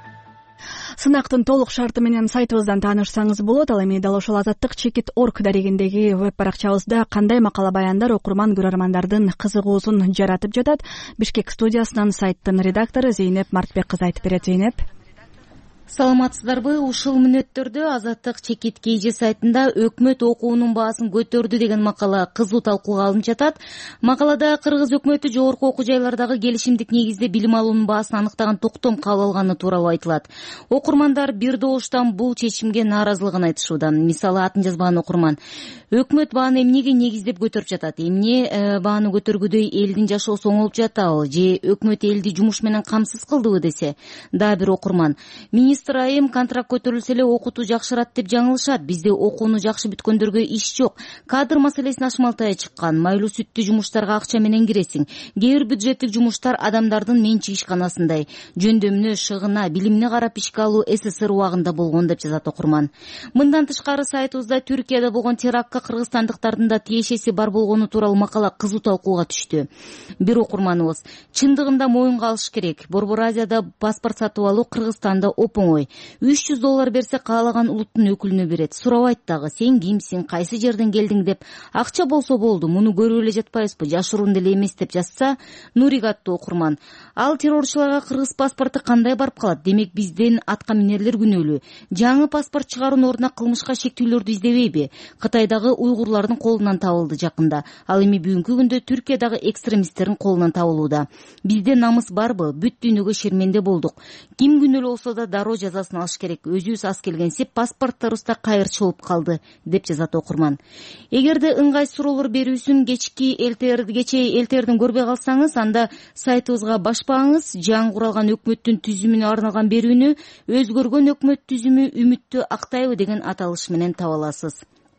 Сынактын толук шарты менен сайтыбыздан таанышсаңыз болот. Ал эми дал ошол азаттык чекит точка орг дарегиндеги веб баракчабызда кандай макала баяндар окурман көрөрмандардын кызыгуусун жаратып жатат. Бишкек студиясынан сайттын редактору Зейнеп Мартбек кызы айтып берет. Зейнеп. Саламатсыздарбы? Ушул мүнөттөрдө Азаттык чекит кж сайтында өкмөт окуунун баасын көтөрдү деген макала кызуу талкууга алынып жатат. Макалада Кыргыз өкмөтү жогорку окуу жайлардагы келишимдик негизде билим алуунун баасын аныктаган токтом кабыл алганы тууралуу айтылат. Окурмандар бир добуштан бул чечимге нааразылыгын айтышууда. Мисалы, атын жазбаган окурман: өкмөт бааны эмнеге негиздеп көтөрүп жатат? Эмне бааны көтөргүдөй элдин жашоосу оңолуп жатабы же өкмөт элди жумуш менен камсыз кылдыбы десе. Дагы бир окурман: министр айым контракт көтөрүлсө эле окутуу жакшырат деп жаңылышат. Бизде окууну жакшы бүткөндөргө иш жок. Кадр маселесин ашмалтай чыккан. Майлуу сүттүү жумуштарга акча менен киресиң. Кээ бир бюджеттик жумуштар адамдардын менчик ишканасындай. Жөндөмүнө, шыгына, билимине карап ишке алуу эс эс эр убагында болгон деп жазат окурман. Мындан тышкары сайтыбызда Түркияда болгон терактка кыргызстандыктардын да тиешеси бар болгону тууралуу макала кызуу талкууга түштү. Бир окурманыбыз: чындыгында моюнга алыш керек. Борбор Азияда паспорт сатып алуу Кыргызстанда оңой. үч жүз доллар берсе каалаган улуттун өкүлүнө берет. Сурабайт дагы: сен кимсиң, кайсы жерден келдиң деп. Акча болсо болду, муну көрүп эле жатпайбызбы, жашыруун деле эмес деп жазса Нурик аттуу окурман. Ал террорчуларга кыргыз паспорту кандай барып калат? Демек бизден атка минерлер күнөөлүү. Жаңы паспорт чыгаруунун ордуна кылмышка шектүүлөрдү издебейби? Кытайдагы уйгурлардын колунан табылды жакында. Ал эми бүгүнкү күндө Түркиядагы экстремисттердин колунан табылууда. Бизде намыс барбы? Бүт дүйнөгө шерменде болдук. Ким күнөөлүү болсо да дароо жазасын алыш керек. Өзүбүз аз келгенсе паспорттарыбызда кайырчы болуп калды деп жазат окурман. Эгерде ыңгай суроолор берүүсүн кечки элтер кече элтердин көрбөй калсаңыз, анда сайтыбызга башпаңыз. Жаңы куралган өкмөттүн түзүмүнө арналган берүүнү өзгөргөн өкмөт түзүмү үмүттү актайбы деген аталыш менен таба аласыз.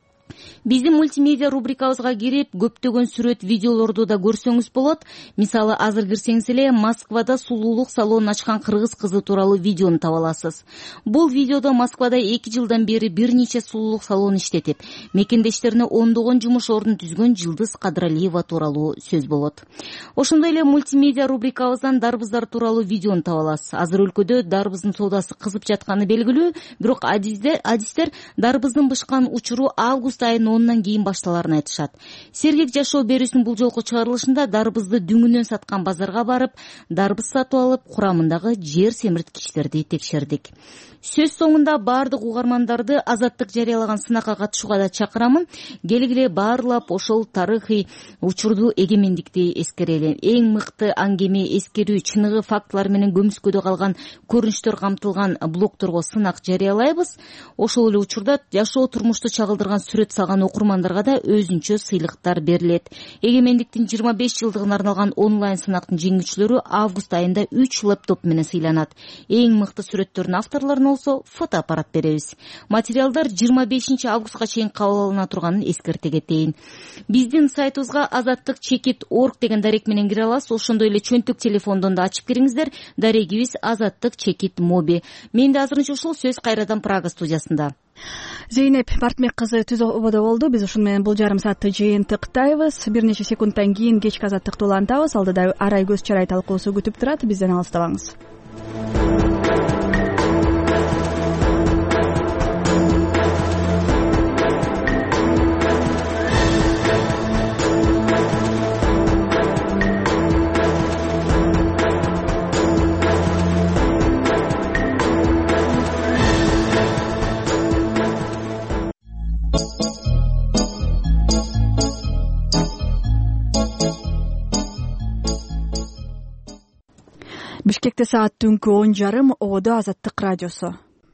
Биздин мультимедиа рубрикабызга кирип, көптөгөн сүрөт, видеолорду да көрсөңүз болот. Мисалы, азыр кирсеңиз эле Москвада сулуулук салонун ачкан кыргыз кызы тууралуу видеону таба аласыз. Бул видеодо Москвада эки жылдан бери бир нече сулуулук салон иштетип, мекендештерине ондогон жумуш ордун түзгөн Жылдыз Кадралиева тууралуу сөз болот. Ошондой эле мультимедиа рубрикабыздан дарбыздар тууралуу видеону таба аласыз. Азыр өлкөдө дарбыздын соодасы кызып жатканы белгилүү, бирок адистер дарбыздын бышкан учуру август айынын онунан кийин башталарын айтышат. Сергек жашоо берүүсүнүн бул жолку чыгарылышында дарбызды дүңүнөн саткан базарга барып, дарбыз сатып алып, курамындагы жер семирткичтерди текшердик. Сөз соңунда баардык угармандарды Азаттык жарыялаган сынакка катышууга да чакырамын. Келгиле баарлап ошол тарыхый учурду, эгемендикти эскерели. Эң мыкты аңгеме, эскерүү, чыныгы фактылар менен көмүскөдө калган көрүнүштөр камтылган блогторго сынак жарыялайбыз. Ошол эле учурда жашоо турмушту чагылдырган сүрөт салган окурмандарга да өзүнчө сыйлыктар берилет. Эгемендиктин жыйырма беш жылдыгына арналган онлайн сынактын жеңүүчүлөрү август айында үч лэптоп менен сыйланат. Эң мыкты сүрөттөрдүн авторлоруна болсо фотоаппарат беребиз. Материалдар жыйырма бешинчи августка чейин кабыл алына турганын эскерте кетейин. Биздин сайтыбызга азаттык чекит точка орг деген дарек менен кире аласыз. Ошондой эле чөнтүк телефондон да ачып кириңиздер. Дарегибиз Азаттык чекит моби. Менде азырынча ушул, сөз кайрадан Прага студиясында. Зейнеп Бартмек кызы түз ободо болду. Биз ушун менен бул жарым саатты жыйынтыктайбыз. Бир нече секундтан кийин кечки азаттыкты улантабыз. Алдыда арай көз чарай талкуусу күтүп турат. Бизден алыстабаңыз. Бишкекте саат түнкү он жарым. Ободо Азаттык радиосу.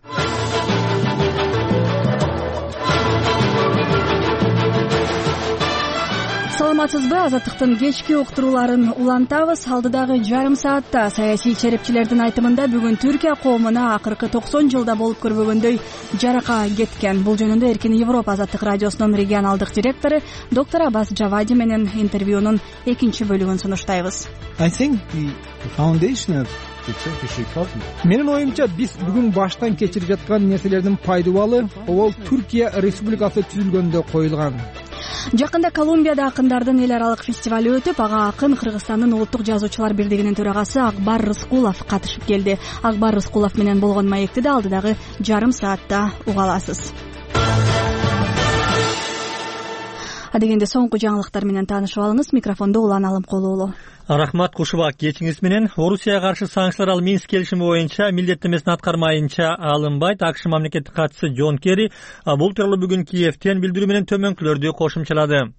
Саламатсызбы? Азаттыктын кечки уктурууларын улантабыз. Алдыдагы жарым саатта саясий черепчилердин айтымында бүгүн Түркия коомуна акыркы токсон жылда болуп көрбөгөндөй жарака кеткен. Бул жөнүндө Эркин Европа Азаттык радиосунун регионалдык директору доктор Аббас Джавади менен интервьюнун экинчи бөлүгүн сунуштайбыз. Менин оюмча биз бүгүн баштан кечирип жаткан нерселердин пайдубалы ол Түркия Республикасы түзүлгөндө коюлган. Жакында Колумбияда акындардын эл аралык фестивали өтүп, ага акын Кыргызстандын улуттук жазуучулар бирдигинин төрагасы Акбар Рыскулов катышып келди. Акбар Рыскулов менен болгон маекти да алдыдагы жарым саатта уга аласыз. Адегенде соңку жаңылыктар менен таанышып алыңыз. Микрофондо Улан Алымкулуу. Рахмат Кушубак, кечиңиз менен. Орусияга каршы санкциялар Минск келишими боюнча милдеттемесин аткармайынча алынбайт. АКШ мамлекеттик катчысы Джон Керри бул тууралуу бүгүн Киевтен билдирүү менен төмөнкүлөрдү кошумчалады.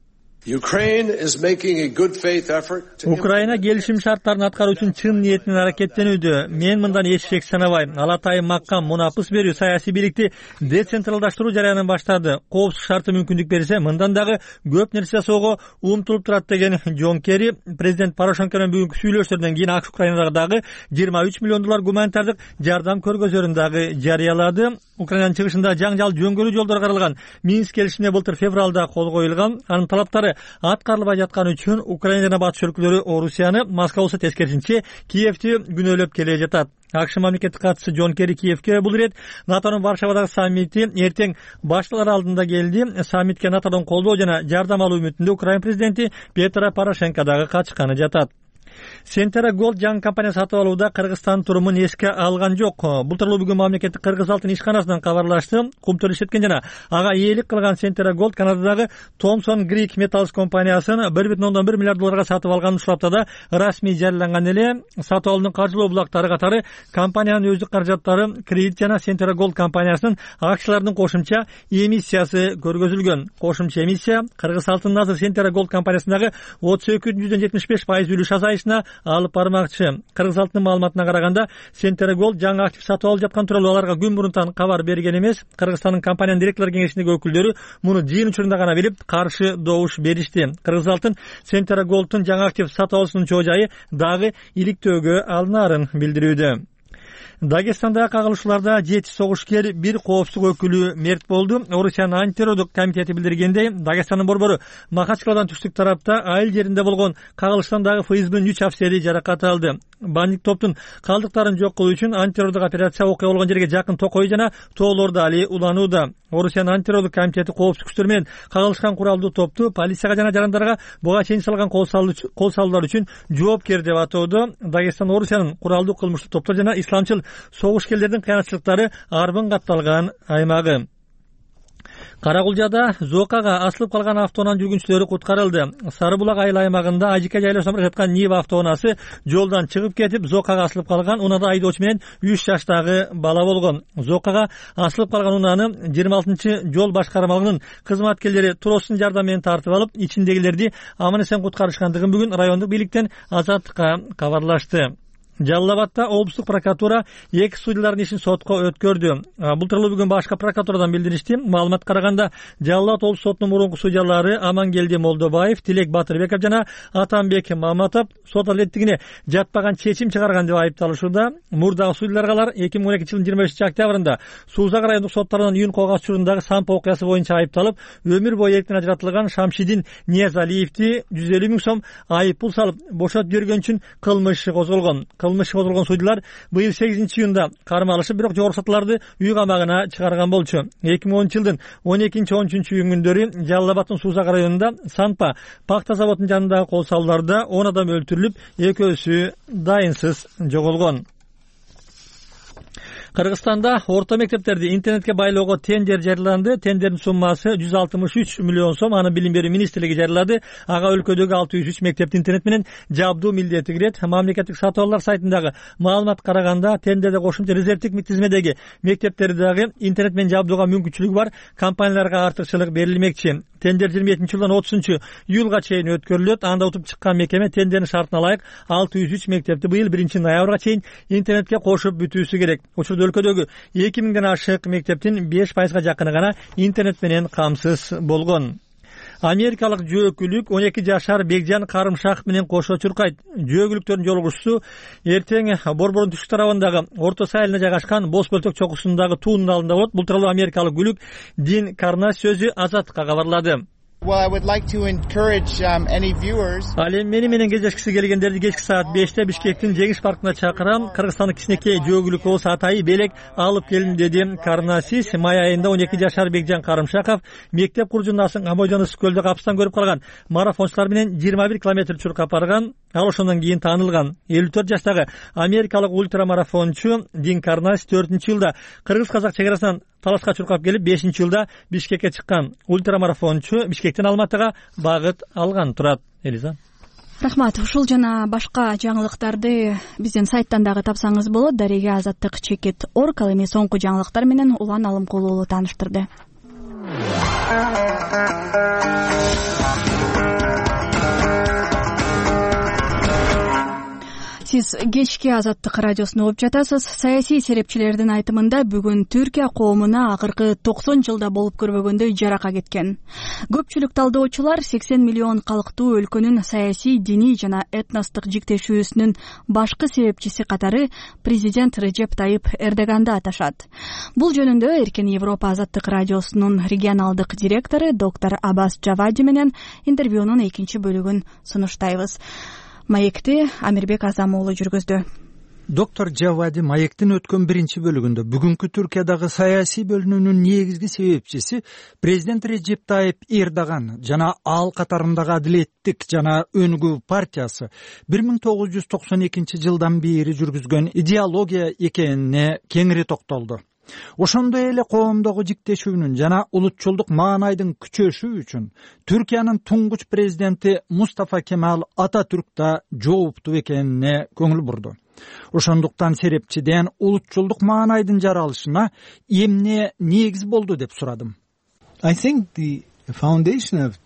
Украина келишим шарттарын аткаруу үчүн чын ниетинен аракеттенүүдө. Мен мындан эч шек санабайм. Ал Атайын маккам мунапыс берүү саясий бийликти децентралдаштыруу жараянын баштады. Коопсуздук шарты мүмкүндүк берсе, мындан дагы көп нерсе жасоого умтулуп турат деген Джон Керри президент Порошенко менен бүгүнкү сүйлөшүүлөрдөн кийин АКШ Украинага дагы жыйырма үч миллион доллар гуманитардык жардам көргөзөрүн дагы жарыялады. Украинанын чыгышында жаңжал жөнгөлүү жолдор каралган. Минск келишимине былтыр февралда кол коюлган. Анын талаптары аткарылбай жатканы үчүн Украина жана батыш өлкөлөрү Орусияны, Москва болсо тескерисинче Киевти күнөөлөп келе жатат. АКШ мамлекеттик катчысы Джон Керри Киевке бул ирет НАТОнун Варшавадагы саммити эртең башталар алдында келди. Саммитке НАТОдон колдоо жана жардам алуу үмүтүндө Украина президенти Петро Порошенко дагы катышканы жатат. Сентера Голд жаңы компания сатып алууда Кыргызстан турумун эске алган жок. Бул тууралуу бүгүн мамлекеттик Кыргыз алтын ишканасынан кабарлашты. Кумтөр иштеткен жана ага ээлик кылган Сентера Голд Канададагы Thomson Greek Metals компаниясын бир бүтүн ондон бир миллиард долларга сатып алганын ушулапта да расмий жарыяланган эле. Сатып алуунун каржылоо булактары катары компаниянын өздүк каражаттары, кредит жана Сентера Голд компаниясынын акцияларынын кошумча эмиссиясы көргөзүлгөн. Кошумча эмиссия Кыргыз алтынын азыр Сентера Голд компаниясындагы отуз эки жүздөн жетимиш беш пайыз үлүш азайышына алып бармакчы. Кыргыз алтынын маалыматына караганда Сентера Голд жаңы актив сатып алып жаткан тууралуу аларга күн мурунтан кабар берген эмес. Кыргызстандын компаниянын директорлор кеңешиндеги өкүлдөрү муну жыйын учурунда гана билип, каршы добуш беришти. Кыргыз алтын Сентера Голдтун жаңы актив сатып алуусунун чоо жайы дагы иликтөөгө алынаарын билдирүүдө. Дагестандагы кагылышууларда жети согушкер, бир коопсуздук өкүлү мерт болду. Орусиянын антитеррорлук комитети билдиргендей, Дагестандын борбору Махачкаладан түштүк тарапта айыл жеринде болгон кагылыштан дагы ФСБнын үч офицери жаракат алды. Бандит топтун калдыктарын жок кылуу үчүн антитеррорлук операция окуя болгон жерге жакын Токой жана тоолордо али уланууда. Орусиянын антитеррорлук комитети коопсуздук күчтөр менен кагылышкан куралдуу топту полицияга жана жарандарга буга чейин салган кол салуулар үчүн жоопкер деп атоодо. Дагестан Орусиянын куралдуу кылмыштуу топтор жана исламчыл согушкерлердин кыянатчылыктары арбын катталган аймагы. Каракулжада Зокага асылып калган автоунаанын жүргүнчүлөрү куткарылды. Сары булак айыл аймагында Ажика жайлашып жаткан Нива автоунаасы жолдон чыгып кетип, Зокага асылып калган. Унада айдоочу менен үч жаштагы бала болгон. Зокага асылып калган унааны жыйырма алтынчы жол башкармалыгынын кызматкерлери тростун жардамы менен тартып алып, ичиндегилерди аман эсен куткарышкандыгын бүгүн райондук бийликтен Азаттыкка кабарлашты. Жалал Абадта облустук прокуратура эки судьялардын ишин сотко өткөрдү. Бул тууралуу бүгүн башка прокуратурадан билдиришти. Маалыматка караганда Жалал Абад облустук сотунун мурунку судьялары Амангелди Молдобаев, Тилек Батырбеков жана Атамбек Маматов сот адилеттигине жатпаган чечим чыгарган деп айыпталышууда. Мурдагы судьяларга алар эки миң он экинчи жылдын жыйырма бешинчи октябрында Суузак райондук соттарынан үйүн когаз учурундагы самп окуясы боюнча айыпталып, өмүр бою эрктен ажыратылган Шамшидин Ниязалиевди жүз элүү миң сом айып пул салып бошотуп жиберген үчүн кылмыш иши козголгон. кылмыш ишине отурулган судьялар быйыл сегизинчи июнда кармалышып, бирок жогорку соттолорду үй камагына чыгарган болчу. эки миң онунчу жылдын он экинчи он үчүнчү июнь күндөрү Жалал Абаддын Суузак районунда Санпа пахта заводунун жанындагы кол салууларда он адам өлтүрүлүп, экөөсү дайынсыз жоголгон. Кыргызстанда орто мектептерди интернетке байлоого тендер жарыяланды. Тендердин суммасы жүз алтымыш үч миллион сом. Аны Билим берүү министрлиги жарыялады. Ага өлкөдөгү алты жүз үч мектепти интернет менен жабдуу милдети кирет. Мамлекеттик сатып алуулар сайтындагы маалыматка караганда, тендерде кошумча резервдик тизмедеги мектептерди дагы интернет менен жабдууга мүмкүнчүлүгү бар компанияларга артыкчылык берилмекчи. Тендер жыйырма экинчи жылдын отузунчу июлга чейин өткөрүлөт. Анда утуп чыккан мекеме тендердин шартына ылайык алты жүз үч мектепти быйыл биринчи ноябрга чейин интернетке кошуп бүтүүсү керек. Учурда өлкөдөгү эки миңден ашык мектептин беш пайызга жакыны гана интернет менен камсыз болгон. Америкалык жөөкүлүк он эки жашар Бекжан Карымшаков менен кошо чуркайт. Жөөкүлүктөрдүн жолугушуусу эртең Борбордун түштүк тарабындагы Орто Сайылына жайгашкан Боз көлтөк чокусундагы туунун алдында болот. Бул тууралуу америкалык күлүк Дин Карнас сөзү Азаттыкка кабарлады. Ал эми мени менен кездешкиси келгендерди кечки саат беште Бишкектин Жеңиш паркына чакырам. Кыргызстандын кичинекей жөөкүлүк болсо Атайы белек алып келин, деди Карнасис. Май айында он эки жашар Бекжан Карымшаков мектеп куржундасың Амойжан ысык көлдө капыстан көрүп калган марафончулар менен жыйырма бир километр чуркап барган. Ал ошондон кийин таанылган. элүү төрт жаштагы америкалык ультрамарафончу Дин Карнасис төртүнчү жылда кыргыз-казак чек арасынан Таласка чуркап келип, бешинчи жылда Бишкекке чыккан. Ультрамарафончу Бишкектен Алматыга багыт алган турат. Элиза. Рахмат. Ушул жана башка жаңылыктарды биздин сайттан дагы тапсаңыз болот. Дареге Азаттык чекит орг. Ал эми соңку жаңылыктар менен Улан Алымкулуу уулу тааныштырды. Сиз кечки Азаттык радиосуну угуп жатасыз. Саясий серепчилердин айтымында бүгүн Түркия коомуна акыркы токсон жылда болуп көрбөгөндөй жарака кеткен. Көпчүлүк талдоочулар сексен миллион калктуу өлкөнүн саясий, диний жана этностук жиктешүүсүнүн башкы себепчиси катары президент Режеп Тайып Эрдоганды аташат. Бул жөнүндө Эркен Европа Азаттык радиосунун регионалдык директору доктор Аббас Джавади менен интервьюнун экинчи бөлүгүн сунуштайбыз. Маекти Амирбек Азам уулу жүргүздү. Доктор Джавади маектин өткөн биринчи бөлүгүндө бүгүнкү Түркиядагы саясий бөлүнүүнүн негизги себепчиси президент Режеп Тайып Эрдоган жана ал катарындагы Адилеттик жана Өнүгүү партиясы бир миң тогуз жүз токсон экинчи жылдан бери жүргүзгөн идеология экенине кеңири токтолду. Ошондой эле коомдогу жиктешүүнүн жана улутчулдук маанайдын күчөшү үчүн Түркиянын туңгуч президенти Мустафа Кемал Ататүрк да жооптуу экенине көңүл бурду. Ошондуктан серепчиден улутчулдук маанайдын жаралышына эмне негиз болду деп сурадым. I think the foundation of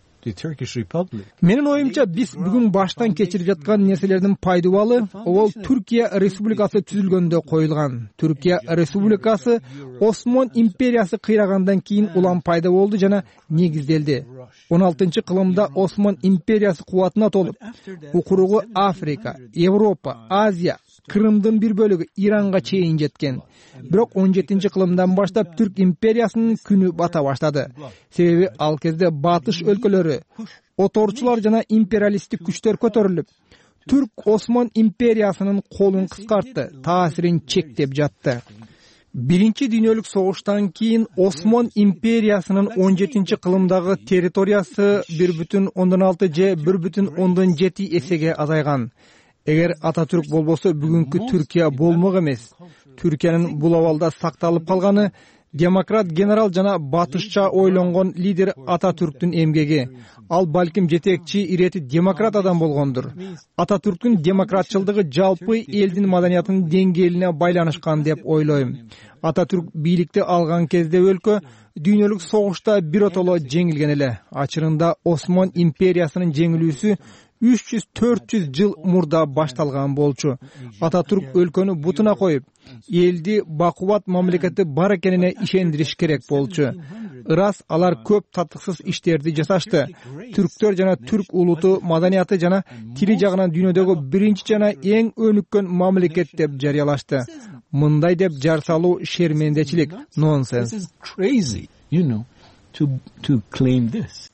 Менин оюмча, биз бүгүн баштан кечирип жаткан нерселердин пайдубалы ол Түркия Республикасы түзүлгөндө коюлган. Түркия Республикасы Осмон империясы кыйрагандан кийин улам пайда болду жана негизделди. он алтынчы кылымда Осмон империясы кубатына толуп, укуругу Африка, Европа, Азия, Крымдын бир бөлүгү Иранга чейин жеткен. Бирок он жетинчи кылымдан баштап Түрк империясынын күнү бата баштады. Себеби ал кезде батыш өлкөлөрү, оторчулар жана империалисттик күчтөр көтөрүлүп, Түрк Осмон империясынын колун кыскартты, таасирин чектеп жатты. Биринчи дүйнөлүк согуштан кийин Осмон империясынын он жетинчи кылымдагы территориясы бир бүтүн ондон алты же бир бүтүн ондон жети эсеге азайган. Эгер Ататүрк болбосо бүгүнкү Түркия болмок эмес. Түркиянын бул абалда сакталып калганы демократ генерал жана батышча ойлонгон лидер Ататүрктүн эмгеги. Ал балким жетекчи ирети демократ адам болгондур. Ататүрктүн демократчылдыгы жалпы элдин маданиятынын деңгээлине байланышкан деп ойлойм. Ататүрк бийликти алган кезде өлкө дүйнөлүк согушта биротоло жеңилген эле. Ачырында Осмон империясынын жеңилүүсү үч жүз төрт жүз жыл мурда башталган болчу. Ататүрк өлкөнү бутуна коюп, элди бакубат мамлекети бар экенине ишендириш керек болчу. Ырас алар көп татыксыз иштерди жасашты. Түрктөр жана түрк улуту маданияты жана тили жагынан дүйнөдөгү биринчи жана эң өнүккөн мамлекет деп жарыялашты. Мындай деп жар салуу шермендечилик, нонсенс.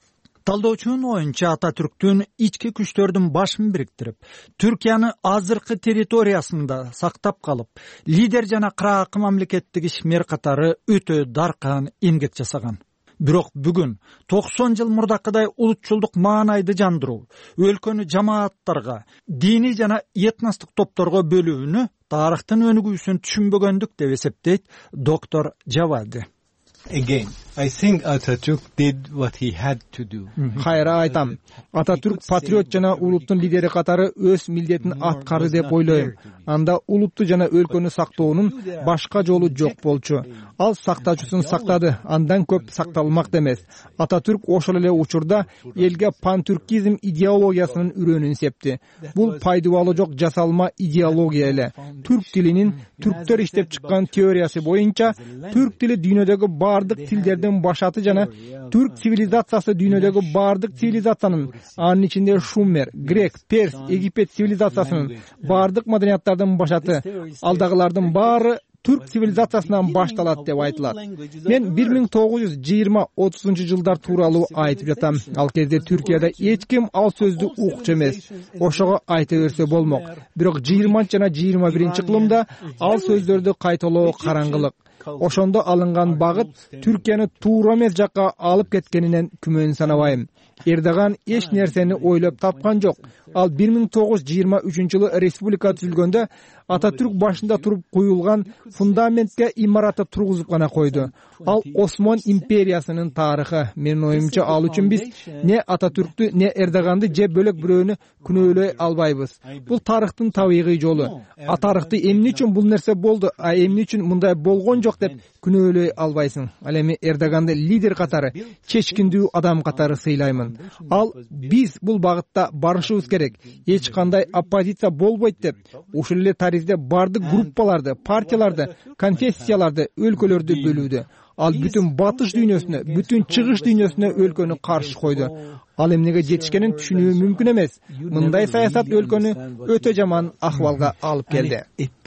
талдоочунун оюнча Ататүрктүн ички күчтөрдүн башын бириктирип, Түркияны азыркы территориясында сактап калып, лидер жана кыраакы мамлекеттик ишмер катары өтө даркан эмгек жасаган. Бирок бүгүн токсон жыл мурдакыдай улутчулдук маанайды жандыруу, өлкөнү жамааттарга, диний жана этностук топторго бөлүүнү тарыхтын өнүгүүсүн түшүнбөгөндүк деп эсептейт доктор Жавади. Again, I think Atatürk did what he had to do. Кайра айтам, Ататүрк патриот жана улуттун лидери катары өз милдетин аткарды деп ойлойм. Анда улутту жана өлкөнү сактоонун башка жолу жок болчу. Ал сактачусын сактады, андан көп сакталмак эмес. Ататүрк ошол эле учурда элге пантүркизм идеологиясынын үрөнүн септи. Бул пайдубалы жок жасалма идеология эле. Түрк тилинин түрктөр иштеп чыккан теориясы боюнча түрк тили дүйнөдөгү бардык тилдердин башаты жана түрк цивилизациясы дүйнөдөгү бардык цивилизациянын, анын ичинде Шумер, Грек, Перс, Египет цивилизациясынын бардык маданияттардын башаты. Алдагылардын баары түрк цивилизациясынан башталат деп айтылат. Мен бир миң тогуз жүз жыйырма отузунчу жылдар тууралуу айтып жатам. Ал кезде Түркияда эч ким ал сөздү укчу эмес. Ошого айта берсе болмок. Бирок жыйырманчы жана жыйырма биринчи кылымда ал сөздөрдү кайталоо караңгылык. Ошондо алынган багыт Түркияны туура эмес жакка алып кеткенинен күмөн санабайм. Эрдоган эч нерсени ойлоп тапкан жок. Ал бир миң тогуз жүз жыйырма үчүнчү жылы республика түзүлгөндө Ататүрк башында туруп куюлган фундаментке имаратты тургузуп гана койду. Ал Осман империясынын тарыхы. Менин оюмча ал үчүн биз не Ататүрктү, не Эрдоганды же бөлөк бирөөнү күнөөлөй албайбыз. Бул тарыхтын табигый жолу. А тарыхты эмне үчүн бул нерсе болду, а эмне үчүн мындай болгон жок деп күнөөлөй албайсың. Ал эми Эрдоганды лидер катары, чечкиндүү адам катары сыйлаймын. Ал биз бул багытта барышыбыз керек. Эч кандай оппозиция болбойт деп, ушул эле тарихте бардык группаларды, партияларды, конфессияларды, өлкөлөрдү бөлүүдө. Ал бүтүн батыш дүйнөсүнө, бүтүн чыгыш дүйнөсүнө өлкөнү каршы койду. Ал эмнеге жетишкенин түшүнүү мүмкүн эмес. Мындай саясат өлкөнү өтө жаман акыбалга алып келди.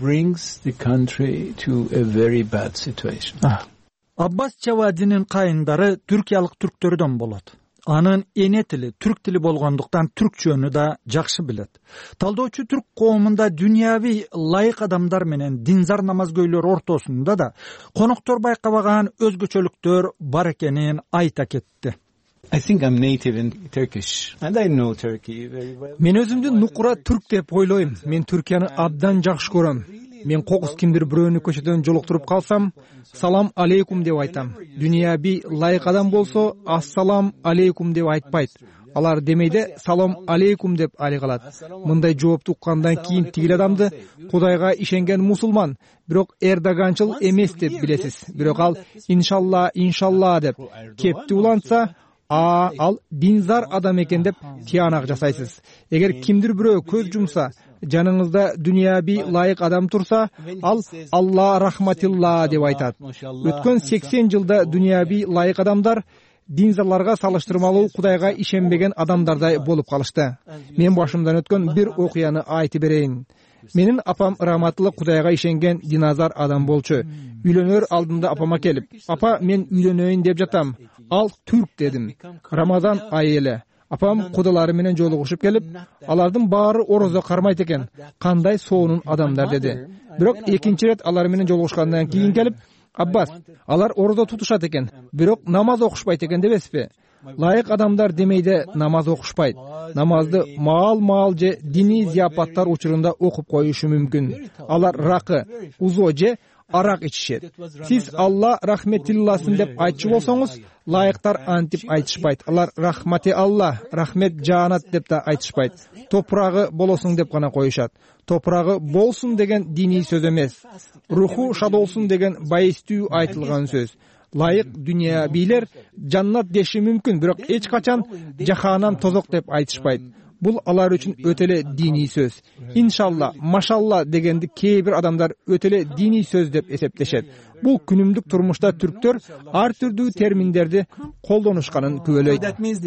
Аббас Жавадинин кайындары түркиялык түрктөрдөн болот. Анын эне тили түрк тили болгондуктан түркчөнү да жакшы билет. Талдоочу түрк коомунда дүйнөви лайык адамдар менен динзар намазгөйлөр ортосунда да коноктор байкабаган өзгөчөлүктөр бар экенин айта кетти. I think I'm native in Turkish and I know Turkey very well. Мен өзүмдү нукура түрк деп ойлойм. Мен Түркияны абдан жакшы көрөм. Мен кокус кимдир бирөөнү көчөдөн жолуктуруп калсам, салам алейкум деп айтам. Дүйнөви лайык адам болсо, ассалам алейкум деп айтпайт. Алар демейде салам алейкум деп али калат. Мындай жоопту уккандан кийин тигил адамды Кудайга ишенген мусулман, бирок Эрдоганчыл эмес деп билесиз. Бирок ал иншалла, иншалла деп кепти улантса, а ал динзар адам экен деп тиянак жасайсыз. Эгер кимдир бирөө көз жумса, жаныңызда дүйнөви лайык адам турса, ал Алла рахматилла деп айтат. Өткөн сексен жылда дүйнөви лайык адамдар динзарларга салыштырмалуу Кудайга ишенбеген адамдардай болуп калышты. Мен башымдан өткөн бир окуяны айтып берейин. Менин апам рахматылык Кудайга ишенген диназар адам болчу. Үйлөнөр алдында апама келип, апа мен үйлөнөйүн деп жатам. Ал түрк дедим. Рамазан айы эле. Апам кудалары менен жолугушуп келип, алардын баары орозо кармайт экен. Кандай соонун адамдар деди. Бирок экинчи рет алар менен жолугушкандан кийин келип, Аббас, алар орозо тутушат экен, бирок намаз окушпайт экен дебеспи? Лайык адамдар демейде намаз окушпайт. Намазды маал-маал же диний зияпаттар учурунда окуп коюшу мүмкүн. Алар ракы, узо же арак ичишет. Сиз Алла рахметилласын деп айтчу болсоңуз, лайыктар антип айтышпайт. Алар рахмати Алла, рахмет жанат деп да айтышпайт. Топурагы болосуң деп гана коюшат. Топурагы болсун деген диний сөз эмес. Руху шадолсун деген байыстуу айтылган сөз. Лайык дүйнө бийлер жаннат деши мүмкүн, бирок эч качан жаханам тозок деп айтышпайт. Бул алар үчүн өтө эле диний сөз. Иншалла, машалла дегенди кээ бир адамдар өтө эле диний сөз деп эсептешет. Бул күнүмдүк турмушта түрктөр ар түрдүү терминдерди колдонушканын күбөлөйт.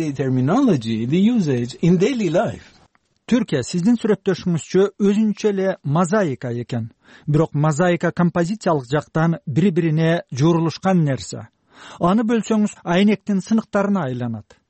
Түркия сиздин сүрөттөшүңүзчө өзүнчө эле мозаика экен. Бирок мозаика композициялык жактан бири-бирине жорулушкан нерсе. Аны бөлсөңүз айнектин сыныктарына айланат.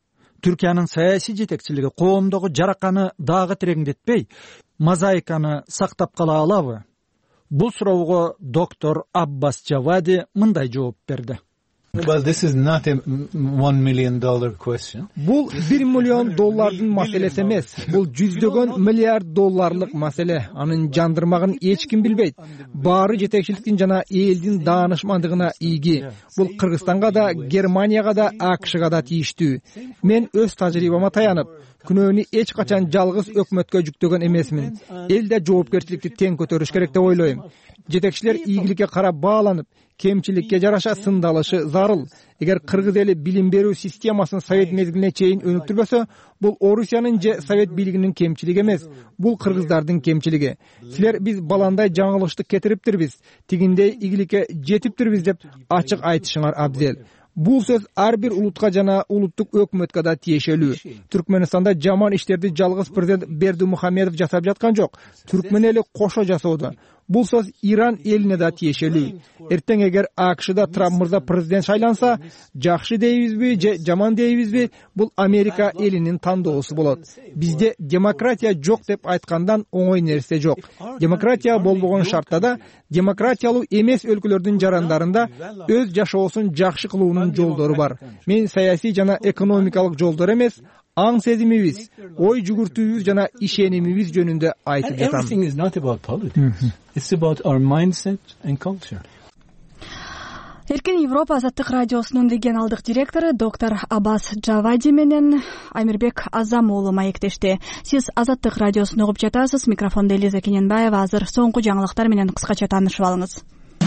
Түркиянын саясий жетекчилиги коомдогу жараканы дагы тереңдетпей, мозаиканы сактап кала алабы? Бул суроого доктор Аббас Джавади мындай жооп берди. Well, this is not a one million dollar question. Бул бир миллион доллардын маселеси эмес. Бул жүздөгөн миллиард долларлык маселе. Анын жандырмагын эч ким билбейт. Баары жетекчиликтин жана элдин даанышмандыгына ийги. Бул Кыргызстанга да, Германияга да, АКШга да тийиштүү. Мен өз тажрыйбама таянып, күнөөнү эч качан жалгыз өкмөткө жүктөгөн эмесмин. Эл да жоопкерчиликти тең көтөрүш керек деп ойлойм. Жетекчилер ийгиликке карап бааланып, кемчиликке жараша сындалышы зарыл. Эгер кыргыз эли билим берүү системасын совет мезгилине чейин өнүктүрбөсө, бул Орусиянын же совет бийлигинин кемчилиги эмес, бул кыргыздардын кемчилиги. Силер биз баландай жаңылыштык кетириптирбиз, тигиндей ийгиликке жетиптирбиз деп ачык айтышыңар абзел. Бул сөз ар бир улутка жана улуттук өкмөткө да тиешелүү. Түркмөнстанда жаман иштерди жалгыз президент Бердимухамедов жасап жаткан жок. Түркмөн эли кошо жасоодо. Бул сөз Иран элине да тиешелүү. Эртең эгер АКШда Трамп мырза президент шайланса, жакшы дейбизби же жаман дейбизби, бул Америка элинин тандоосу болот. Бизде демократия жок деп айткандан оңой нерсе жок. Демократия болбогон шартта да демократиялуу эмес өлкөлөрдүн жарандарында өз жашоосун жакшы кылуунун жолдору бар. Мен саясий жана экономикалык жолдор эмес, аң сезимибиз, ой жүгүртүүбүз жана ишенимибиз жөнүндө айтып жатам. Everything is not about politics. It's about our mindset and culture. Эркин Европа азаттык радиосунун регионалдык директору доктор Аббас Джавади менен Амирбек Азам уулу маектешти. Сиз азаттык радиосун угуп жатасыз. Микрофондо Элиза Кененбаева. Азыр соңку жаңылыктар менен кыскача таанышып алыңыз.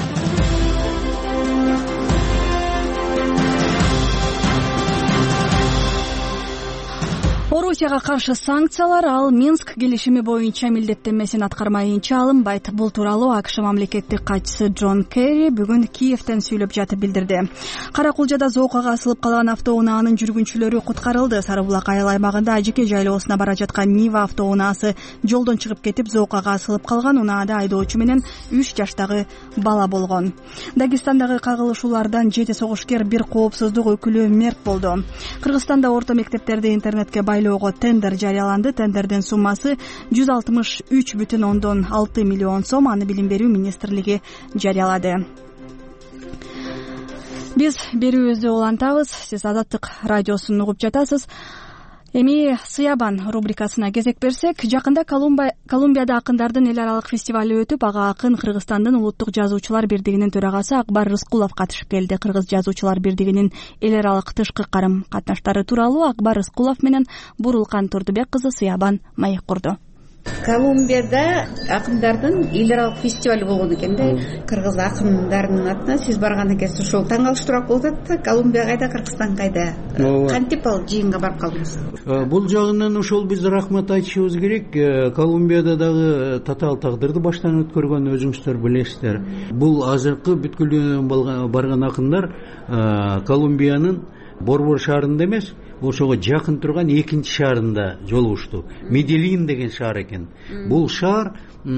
Орусияга каршы санкциялар ал Минск келишими боюнча милдеттенмесин аткармайынча алынбайт. Бул тууралуу АКШ мамлекеттик катчысы Джон Керри бүгүн Киевтен сүйлөп жатып билдирди. Каракулжада зоокага асылып калган автоунаанын жүргүнчүлөрү куткарылды. Сарыбулак айыл аймагында Ажыке жайлоосуна бара жаткан Нива автоунаасы жолдон чыгып кетип, зоокага асылып калган. Унаада айдоочу менен үч жаштагы бала болгон. Дагестандагы кагылышуулардан жети согушкер, бир коопсуздук өкүлү мерт болду. Кыргызстанда орто мектептерди интернетке байлоого тендер жарыяланды. Тендердин суммасы жүз алтымыш үч бүтүн ондон алты миллион сом. Аны Билим берүү министрлиги жарыялады. Биз берүүбүздү улантабыз. Сиз азаттык радиосун угуп жатасыз. Эми Сыябан рубрикасына кезек берсек, жакында Колумбияда акындардын эл аралык фестивалы өтүп, ага акын Кыргызстандын улуттук жазуучулар бирдигинин төрагасы Акбар Рыскулов катышып келди. Кыргыз жазуучулар бирдигинин эл аралык тышкы карым катнаштары тууралуу Акбар Рыскулов менен Бурулкан Турдубек кызы Сыябан маек курду. Колумбияда акындардын эл аралык фестивалы болгон экен да. Кыргыз акындарынын атына сиз барган экенсиз. Ошол таң калыштуураак болуп атты. Колумбия кайда, Кыргызстан кайда? Кантип ал жыйынга барып калдыңыз? Бул жагынан ошол биз рахмат айтышыбыз керек. Колумбияда дагы татаал тагдырды баштан өткөргөн өзүңүздөр билесиздер. Бул азыркы бүткүл дүйнөдөн барган акындар Колумбиянын Борбор шаарында эмес, ошого жакын турган экинчи шаарында жолугушту. Меделин деген шаар экен. Бул шаар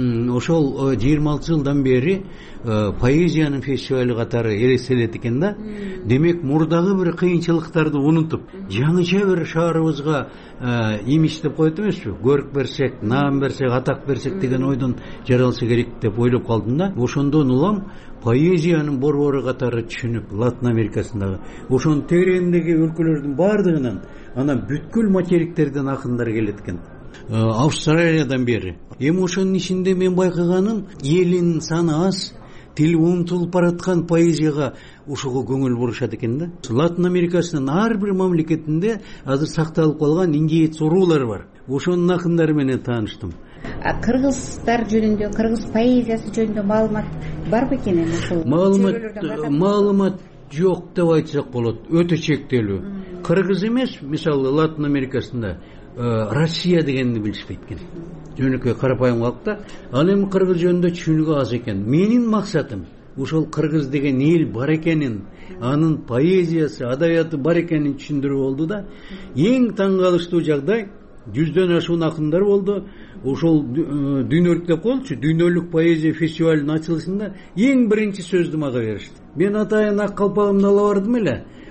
ошол жыйырма алты жылдан бери поэзиянын фестивалы катары элестелет экен да. Демек, мурдагы бир кыйынчылыктарды унутуп, жаңыча бир шаарыбызга имидж деп коет эмеспи? Көрүк берсек, наам берсек, атак берсек деген ойдон жаралса керек деп ойлоп калдым да. Ошондон улам поэзиянын борбору катары түшүнүп, Латын Америкасындагы ошонун тереңдеги өлкөлөрдүн баардыгынан анан бүткүл материктерден акындар келет экен. Австралиядан бери. Эми ошонун ичинде мен байкаганым, элинин саны аз, тил унутулуп бараткан поэзияга ошого көңүл бурушат экен да. Латын Америкасынын ар бир мамлекетинде азыр сакталып калган индеец уруулар бар. Ошонун акындары менен тааныштым. Кыргыздар жөнүндө, кыргыз поэзиясы жөнүндө маалымат барбы экен эми ошол? Маалымат маалымат жок деп айтсак болот, өтө чектелүү. Кыргыз эмес, мисалы Латын Америкасында Россия дегенди билишпейт экен. Жөнөкөй карапайым калкта, ал эми кыргыз жөнүндө түшүнүгү аз экен. Менин максатым ошол кыргыз деген эл бар экенин, анын поэзиясы, адабияты бар экенин түшүндүрүү болду да. Эң таң калыштуу жагдай, жүздөн ашуун акындар болду. Ошол дүйнөлүк деп коелучу, дүйнөлүк поэзия фестивалынын ачылышында эң биринчи сөздү мага беришти. Мен атайын ак калпагымды ала бардым эле.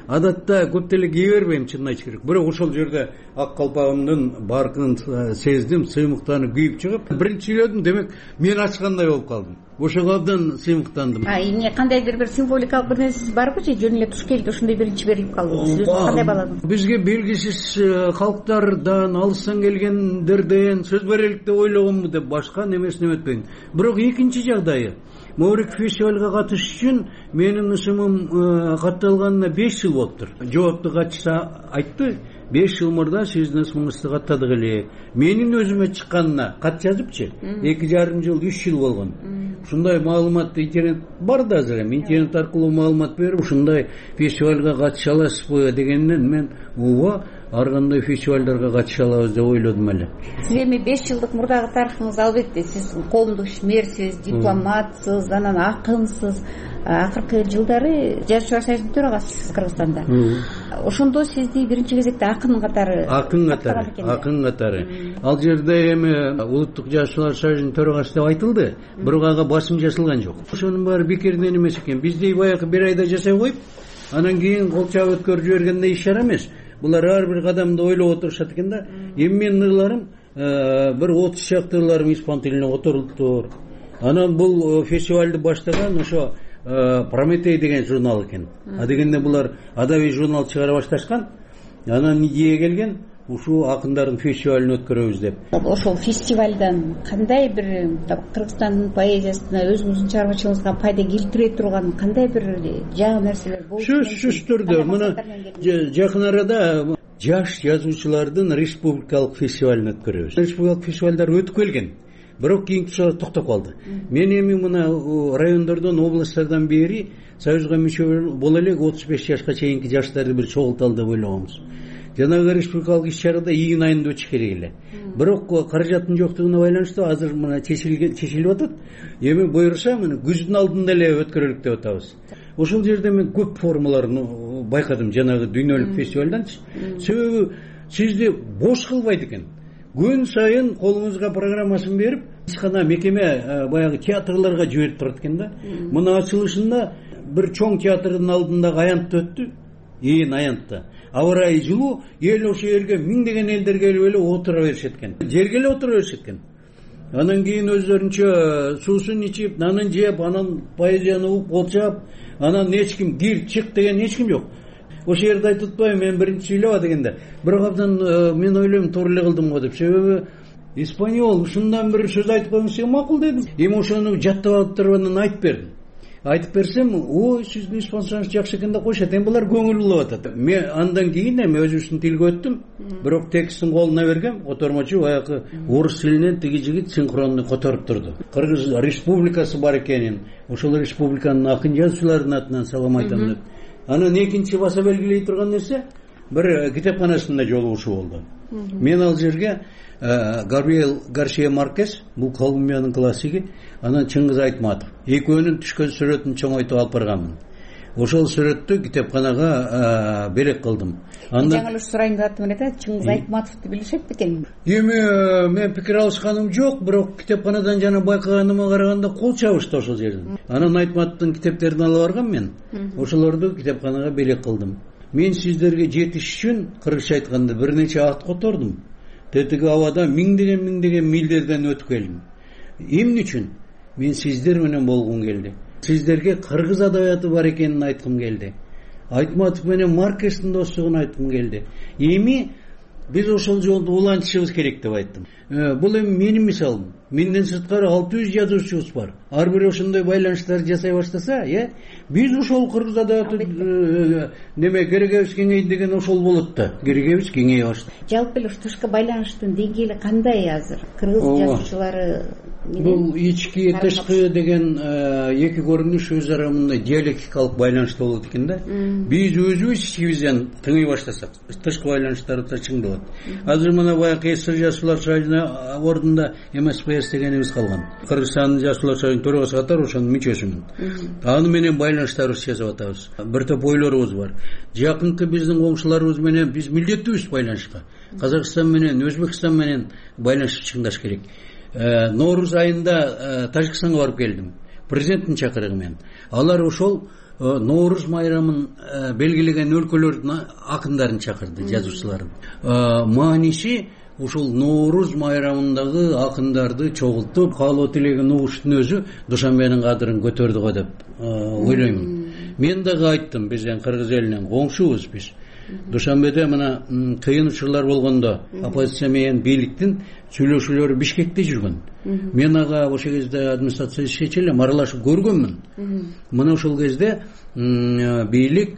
адатта көп деле кие бербейм, чынын айтыш керек. Бирок ошол жерде ак калпагымдын баркын сездим, сыймыктанып кийип чыгып, биринчи сүйлөдүм, демек мен ачкандай болуп калдым. Ошого абдан сыймыктандым. А эмне кандайдыр бир символикалык бир нерсеси барбы же жөн эле туш келди ошондой биринчи берилип калдыңыз? Сиз кандай бааладыңыз? Бизге белгисиз калктардан, алыстан келгендерден сөз берелик деп ойлогонму деп башка немесин эметпейм. Бирок экинчи жагдайы, Маврик фестивалга катышыш үчүн менин ысымым катталганына беш жыл болуптур. Жоопту катчысы айтты, беш жыл мурда сиздин ысымыңызды каттадык эле. Менин өзүмө чыкканына кат жазыпчы, эки жарым жыл, үч жыл болгон. Ушундай маалымат интернет бар да азыр эми, интернет аркылуу маалымат берип, ушундай фестивалга катыша аласызбы дегенден мен ооба, ар кандай фестивалдарга катыша алабыз деп ойлодум эле. Сиз эми беш жылдык мурдагы тарыхыңыз албетте, сиз коомдук ишмерсиз, дипломатсыз, анан акынсыз. Акыркы жылдары жазуучулар союзунун төрагасысыз Кыргызстанда. Ошондо сизди биринчи кезекте акын катары акын катары акын катары ал жерде эми улуттук жазуучулар союзунун төрагасы деп айтылды, бирок ага басым жасалган жок. Ошонун баары бекерден эмес экен. Бизди баягы бир айда жасай коюп, анан кийин кол чабып өткөрүп жибергенде иш чара эмес. Булар ар бир кадамды ойлоп отурушат экен да. Эми менин ырларым бир отуз чакты ырларым испан тилине которулуптур. Анан бул фестивалды баштаган ошо Прометей деген журнал экен. А дегенде булар адабий журнал чыгара башташкан. Анан идея келген, ушул акындардын фестивалын өткөрөбүз деп. Ошол фестивалдан кандай бир Кыргызстандын поэзиясына, өзүңүздүн чарбачылыгыңызга пайда келтире турган кандай бир жаңы нерселер болду? Сөзсүз түрдө мына жакын арада жаш жазуучулардын республикалык фестивалын өткөрөбүз. Республикалык фестивалдар өтүп келген. Бирок кийинки жылы токтоп калды. Мен эми мына райондордон, областтардан бери союзга мүчө боло элек отуз беш жашка чейинки жаштарды бир чогулталы деп ойлогонбуз. Жанагы республикалык иш-чарада июнь айында өтүш керек эле. Бирок каражаттын жоктугуна байланыштуу азыр мына чечилген чечилип атат. Эми буйруса мына күздүн алдында эле өткөрөлүк деп атабыз. Ошол жерде мен көп формаларын байкадым жанагы дүйнөлүк фестивалданчы. Себеби сизди бош кылбайт экен. Күн сайын колуңузга программасын берип, ишкана мекеме баягы театрларга жиберип турат экен да. Мына ачылышында бир чоң театрдын алдындагы аянтта өттү. Ээн аянтта. Аба ырайы жылуу, эл ошо жерге миңдеген элдер келип эле отура беришет экен. Жерге эле отура беришет экен. Анан кийин өздөрүнчө суусун ичип, нанын жеп, анан поэзияны угуп болчап, анан эч ким кир чык деген эч ким жок. Ошол жерде айтып атпайбы, мен биринчи сүйлөп дегенде. Бирок абдан мен ойлойм, туура эле кылдым го деп. Себеби испаньол ушундан бир сөз айтып койсоң макул дедим. Эми ошону жаттап алып туруп анан айтып бердим. Айтып берсем, ой, сиздин испанчаңыз жакшы экен деп коюшат. Эми булар көңүл булып атат. Мен андан кийин эми өзүбүздүн тилге өттүм. Бирок текстин колуна бергем, котормочу баягы орус тилинен тиги жигит синхронду которуп турду. Кыргыз республикасы бар экенин, ошол республиканын акын жазуучуларынын атынан салам айтам деп. Анан экинчи баса белгилей турган нерсе бир китепканасында жолугушуу болду. Мен ал жерге Габриэл Гарсия Маркес, бул Колумбиянын классиги, анан Чыңгыз Айтматов. Экөөнүн түшкөн сүрөтүн чоңойтуп алып барганмын. Ошол сүрөттү китепканага белек кылдым. Андан жаңы эле сурайын деп аттым эле, Чыңгыз Айтматовду билишет бекен? Эми мен пикир алышканым жок, бирок китепканадан жана байкаганыма караганда кол чабышты ошол жерден. Анан Айтматовдун китептерин алып баргам мен. Ошолорду китепканага белек кылдым. Мен сиздерге жетиш үчүн кыргызча айтканда бир нече ат котордум. Тетиги абада миңдеген миңдеген милдерден өтүп келдим. Эмне үчүн? Мен сиздер менен болгум келди. Сиздерге кыргыз адабияты бар экенин айткым келди. Айтматов менен Маркестин достугун айткым келди. Эми биз ошол жолду улантышыбыз керек деп айттым. Бул эми менин мисалым. Менден сырткары алты жүз жазуучубуз бар. Ар бир ошондой байланыштар жасай баштаса, э, биз ошол кыргыз адабияты неме керегебиз кеңейди деген ошол болот да. Керегебиз кеңейе баштады. Жалпы эле тышкы байланыштын деңгээли кандай азыр? Кыргыз жазуучулары бул ички тышкы деген эки көрүнүш өз ара мындай диалектикалык байланышта болот экен да. Биз өзүбүз ичибизден тыңый баштасак, тышкы байланыштар да чыңдалат. Азыр мына баягы эсер жазуучулар союзунун ордунда эм эс пэ эс дегенибиз калган. Кыргызстандын жазуучулар союзунун төрагасы катары ошонун мүчөсүмүн. Аны менен байланыштарыбызды жасап атабыз. Бир топ ойлорубуз бар. Жакынкы биздин коңшуларыбыз менен биз милдеттүүбүз байланышка. Казакстан менен, Өзбекстан менен байланышты чыңдаш керек. Нооруз айында Тажикстанга барып келдим. Президенттин чакырыгы менен. Алар ошол нооруз майрамын белгилеген өлкөлөрдүн акындарын чакырды, жазуучуларын. Мааниси ушул нооруз майрамындагы акындарды чогултуп, каалоо тилеген угуштун өзү Душанбенин кадырын көтөрдү го деп ойлоймун. Мен дагы айттым, бизден кыргыз элинен коңшубуз биз. Душанбеде мына кыйын учурлар болгондо оппозиция менен бийликтин сүйлөшүүлөрү Бишкекте жүргөн. Мен ага ошол кезде администрация ишечи элем, аралашып көргөнмүн. Мына ошол кезде бийлик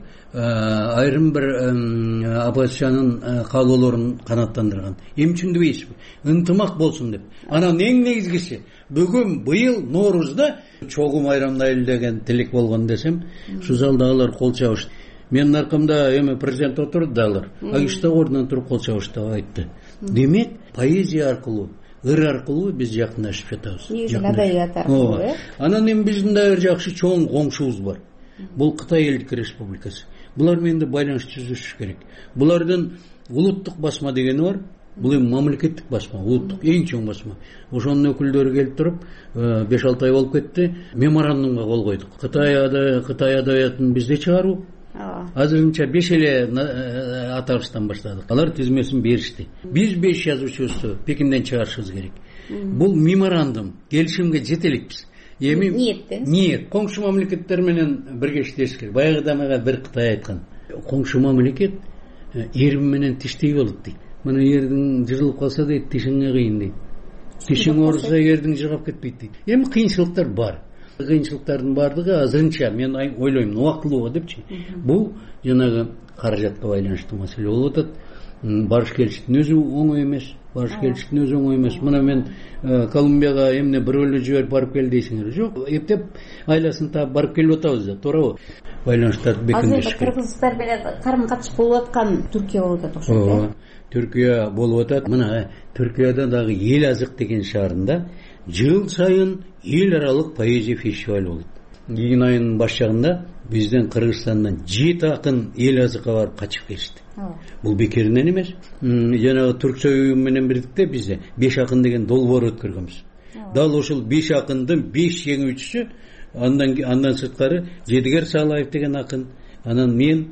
айрым бир оппозициянын каалоолорун канааттандырган. Эмне үчүн дебейсизби? Ынтымак болсун деп. Анан эң негизгиси бүгүн быйыл Ноорузда чогуу майрамдайлы деген тилек болгон десем, ушу залдагылар кол чабышты. Менин аркамда эми президент отурду да алар. Агишта ордунан туруп кол чабышты, айтты. Демек, поэзия аркылуу, ыр аркылуу биз жакындашып жатабыз. Негизи адабият аркылуу, э? Анан эми биздин да бир жакшы чоң коңшубуз бар. Бул Кытай Элдик Республикасы. Булар менен да байланыш түзүш керек. Булардын улуттук басма дегени бар. Бул эми мамлекеттик басма, улуттук эң чоң басма. Ошонун өкүлдөрү келип туруп, беш алты ай болуп кетти, меморандумга кол койдук. Кытай Кытай адабиятын бизде чыгаруу. Азырынча беш эле аталыштан баштадык. Алар тизмесин беришти. Биз беш жазуучубузду Пекинден чыгарышыбыз керек. Бул меморандум, келишимге жете элекпиз. Эми ниет, ниет, коңшу мамлекеттер менен бирге иштеш керек. Баягыда мага бир Кытай айткан. Коңшу мамлекет эрим менен тиштей болот дейт. Мына эрдин жырылып калса дейт, тишиңе кыйын дейт. Тишиң ооруса эрдин жыргап кетпейт дейт. Эми кыйынчылыктар бар. Кыйынчылыктардын бардыгы азырынча мен ойлойм, убактылуу депчи. Бул жанагы каражатка байланыштуу маселе болуп атат. Барыш келиштин өзү оңой эмес. Барыш келиштин өзү оңой эмес. Мына мен Колумбияга эмне бир өлө жиберип барып кел дейсиңер. Жок, эптеп айласын таап барып келип атабыз да, туурабы? Байланыштарды бекемдеш керек. Азыр кыргызстан менен карым-катыш болуп аткан Түркия болуп атат окшойт. Түркия болуп атат. Мына Түркияда дагы Эл Азык деген шаарында жыл сайын эл аралык поэзия фестивалы болот. Июнь айынын баш жагында бизден Кыргызстандан жети акын Эл Азыкка барып качып келишти. Бул бекеринен эмес. Жанагы Түрксой менен бирдикте бизде беш акын деген долбоор өткөргөнбүз. Дал ошол беш акындын беш жеңүүчүсү, андан андан сырткары Жедигер Саалаев деген акын, анан мен,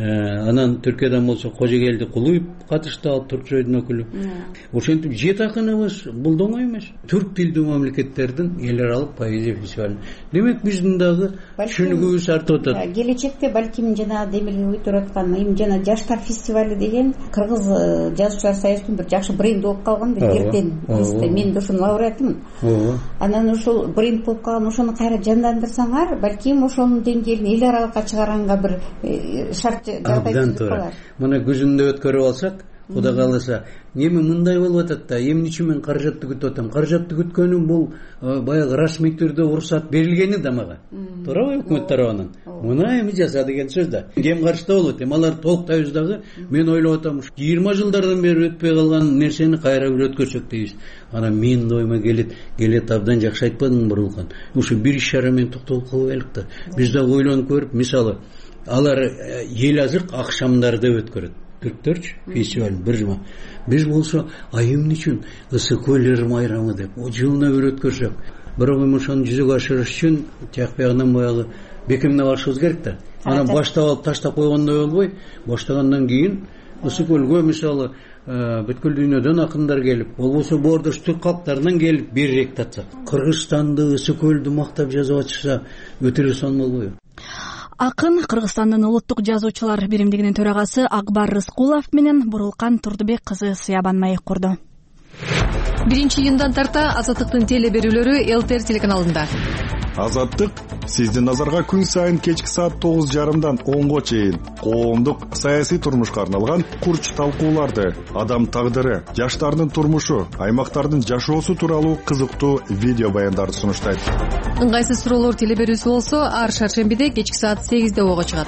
анан Түркиядан болсо Кожогелди Кулуев катышты, ал Түрксойдун өкүлү. Ошентип жети акыныбыз, бул да оңой эмес. Түрк тилдүү мамлекеттердин эл аралык поэзия фестивалы. Демек биздин дагы түшүнүгүбүз артып атат. Келечекте балким жана демилип өтүп аткан эми жана жаштар фестивали деген Кыргыз жазуучулар союзунун бир жакшы бренд болуп калган да эртен. Мен да ошонун лауреатымын. Анан ошол бренд болуп калган, ошону кайра жандандырсаңар, балким ошонун деңгээлин эл аралыкка чыгаранга бир шарт абдан туура. Мына күзүндө өткөрүп алсак, Кудай кааласа, эми мындай болуп атат да, эмне үчүн мен каражатты күтүп атам? Каражатты күткөнүм бул баягы расмий түрдө уруксат берилгени да мага. Туурабы, өкмөт тарабынан? Мына эми жаса деген сөз да. Кем каршыда болот? Эми алар толуктайбыз дагы. Мен ойлоп атам, жыйырма жылдардан бери өтпөй калган нерсени кайра бир өткөрсөк дейбиз. Анан мен да ойма келет, келет абдан жакшы айтпадың Бурулкан. Ушу бир иш чара менен токтолуп калбайлык да. Биз дагы ойлонуп көрүп, мисалы, алар Эл Азык акшамдарды өткөрөт. Түрктөрчү фестиваль бир жума. Биз болсо, а эмне үчүн ысы көл майрамы деп жылына бир өткөрсөк, бирок эми ошону жүзөгө ашырыш үчүн тияк биягынан баягы бекемдеп алышыбыз керек да. Анан баштап алып таштап койгондой болбой, баштагандан кийин ысы көлгө мисалы бүткүл дүйнөдөн акындар келип, болбосо боордош түрк калктарынан келип берирээк татсак, Кыргызстанды, ысы көлдү мактап жазып атышса өтө эле сон болбойбу? Акын Кыргызстандын улуттук жазуучулар биримдигинин төрагасы Акбар Рыскулов менен Бурулкан Турдубек кызы Сыябан Маек курду. биринчи июндан тарта Азаттыктын теле берүүлөрү Эл Т Р телеканалында. Азаттык сиздин назарга күн сайын кечки саат тогуз жарымдан онго чейин коомдук саясий турмушка арналган курч талкууларды, адам тагдыры, жаштардын турмушу, аймактардын жашоосу тууралуу кызыктуу видео баяндарды сунуштайт. Ыңгайсыз суроолор теле берүүсү болсо ар шаршембиде кечки саат сегизде ого чыгат.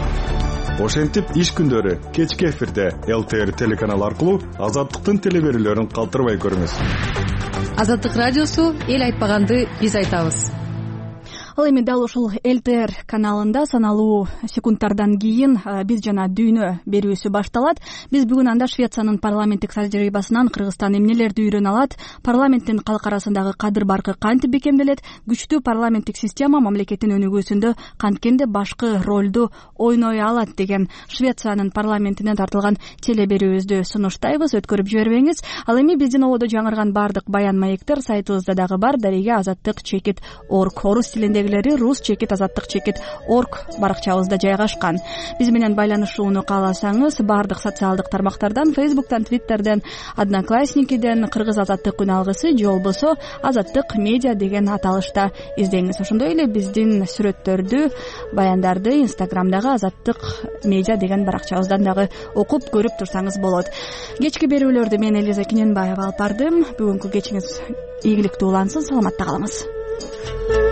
Ошентип иш күндөрү кечки эфирде Эл Т Р телеканалы аркылуу Азаттыктын теле берүүлөрүн калтырбай көрүңүз. Азаттык радиосу эл айтпаганды биз айтабыз. ал эми дал ушул эл тэ эр каналында саналуу секундтардан кийин биз жана дүйнө берүүсү башталат. Биз бүгүн анда Швециянын парламенттик тажрыйбасынан Кыргызстан эмнелерди үйрөнө алат, парламенттин калк арасындагы кадыр баркы кантип бекемделет, күчтүү парламенттик система мамлекеттин өнүгүүсүндө канткенде башкы ролду ойной алат деген Швециянын парламентинен тартылган теле берүүбүздү сунуштайбыз. Өткөрүп жибербеңиз. Ал эми биздин ободо жаңырган бардык баян маектер сайтыбызда дагы бар. Дареге азаттык чекит орг, орус тилиндегилери рус чекит азаттык чекит орг баракчабызда жайгашкан. Биз менен байланышууну кааласаңыз, бардык социалдык тармактардан, Фейсбуктан, Твиттерден, Одноклассникиден кыргыз азаттык күн алгысы же болбосо азаттык медиа деген аталышта издеңиз. Ошондой эле биздин сүрөттөрдү, баяндарды Инстаграмдагы азаттык медиа деген баракчабыздан дагы окуп көрүп турсаңыз болот. Кечки берүүлөрдү мен Элиза Кененбаева алып бардым. Бүгүнкү кечиңиз ийгиликтүү улансын, саламатта калыңыз.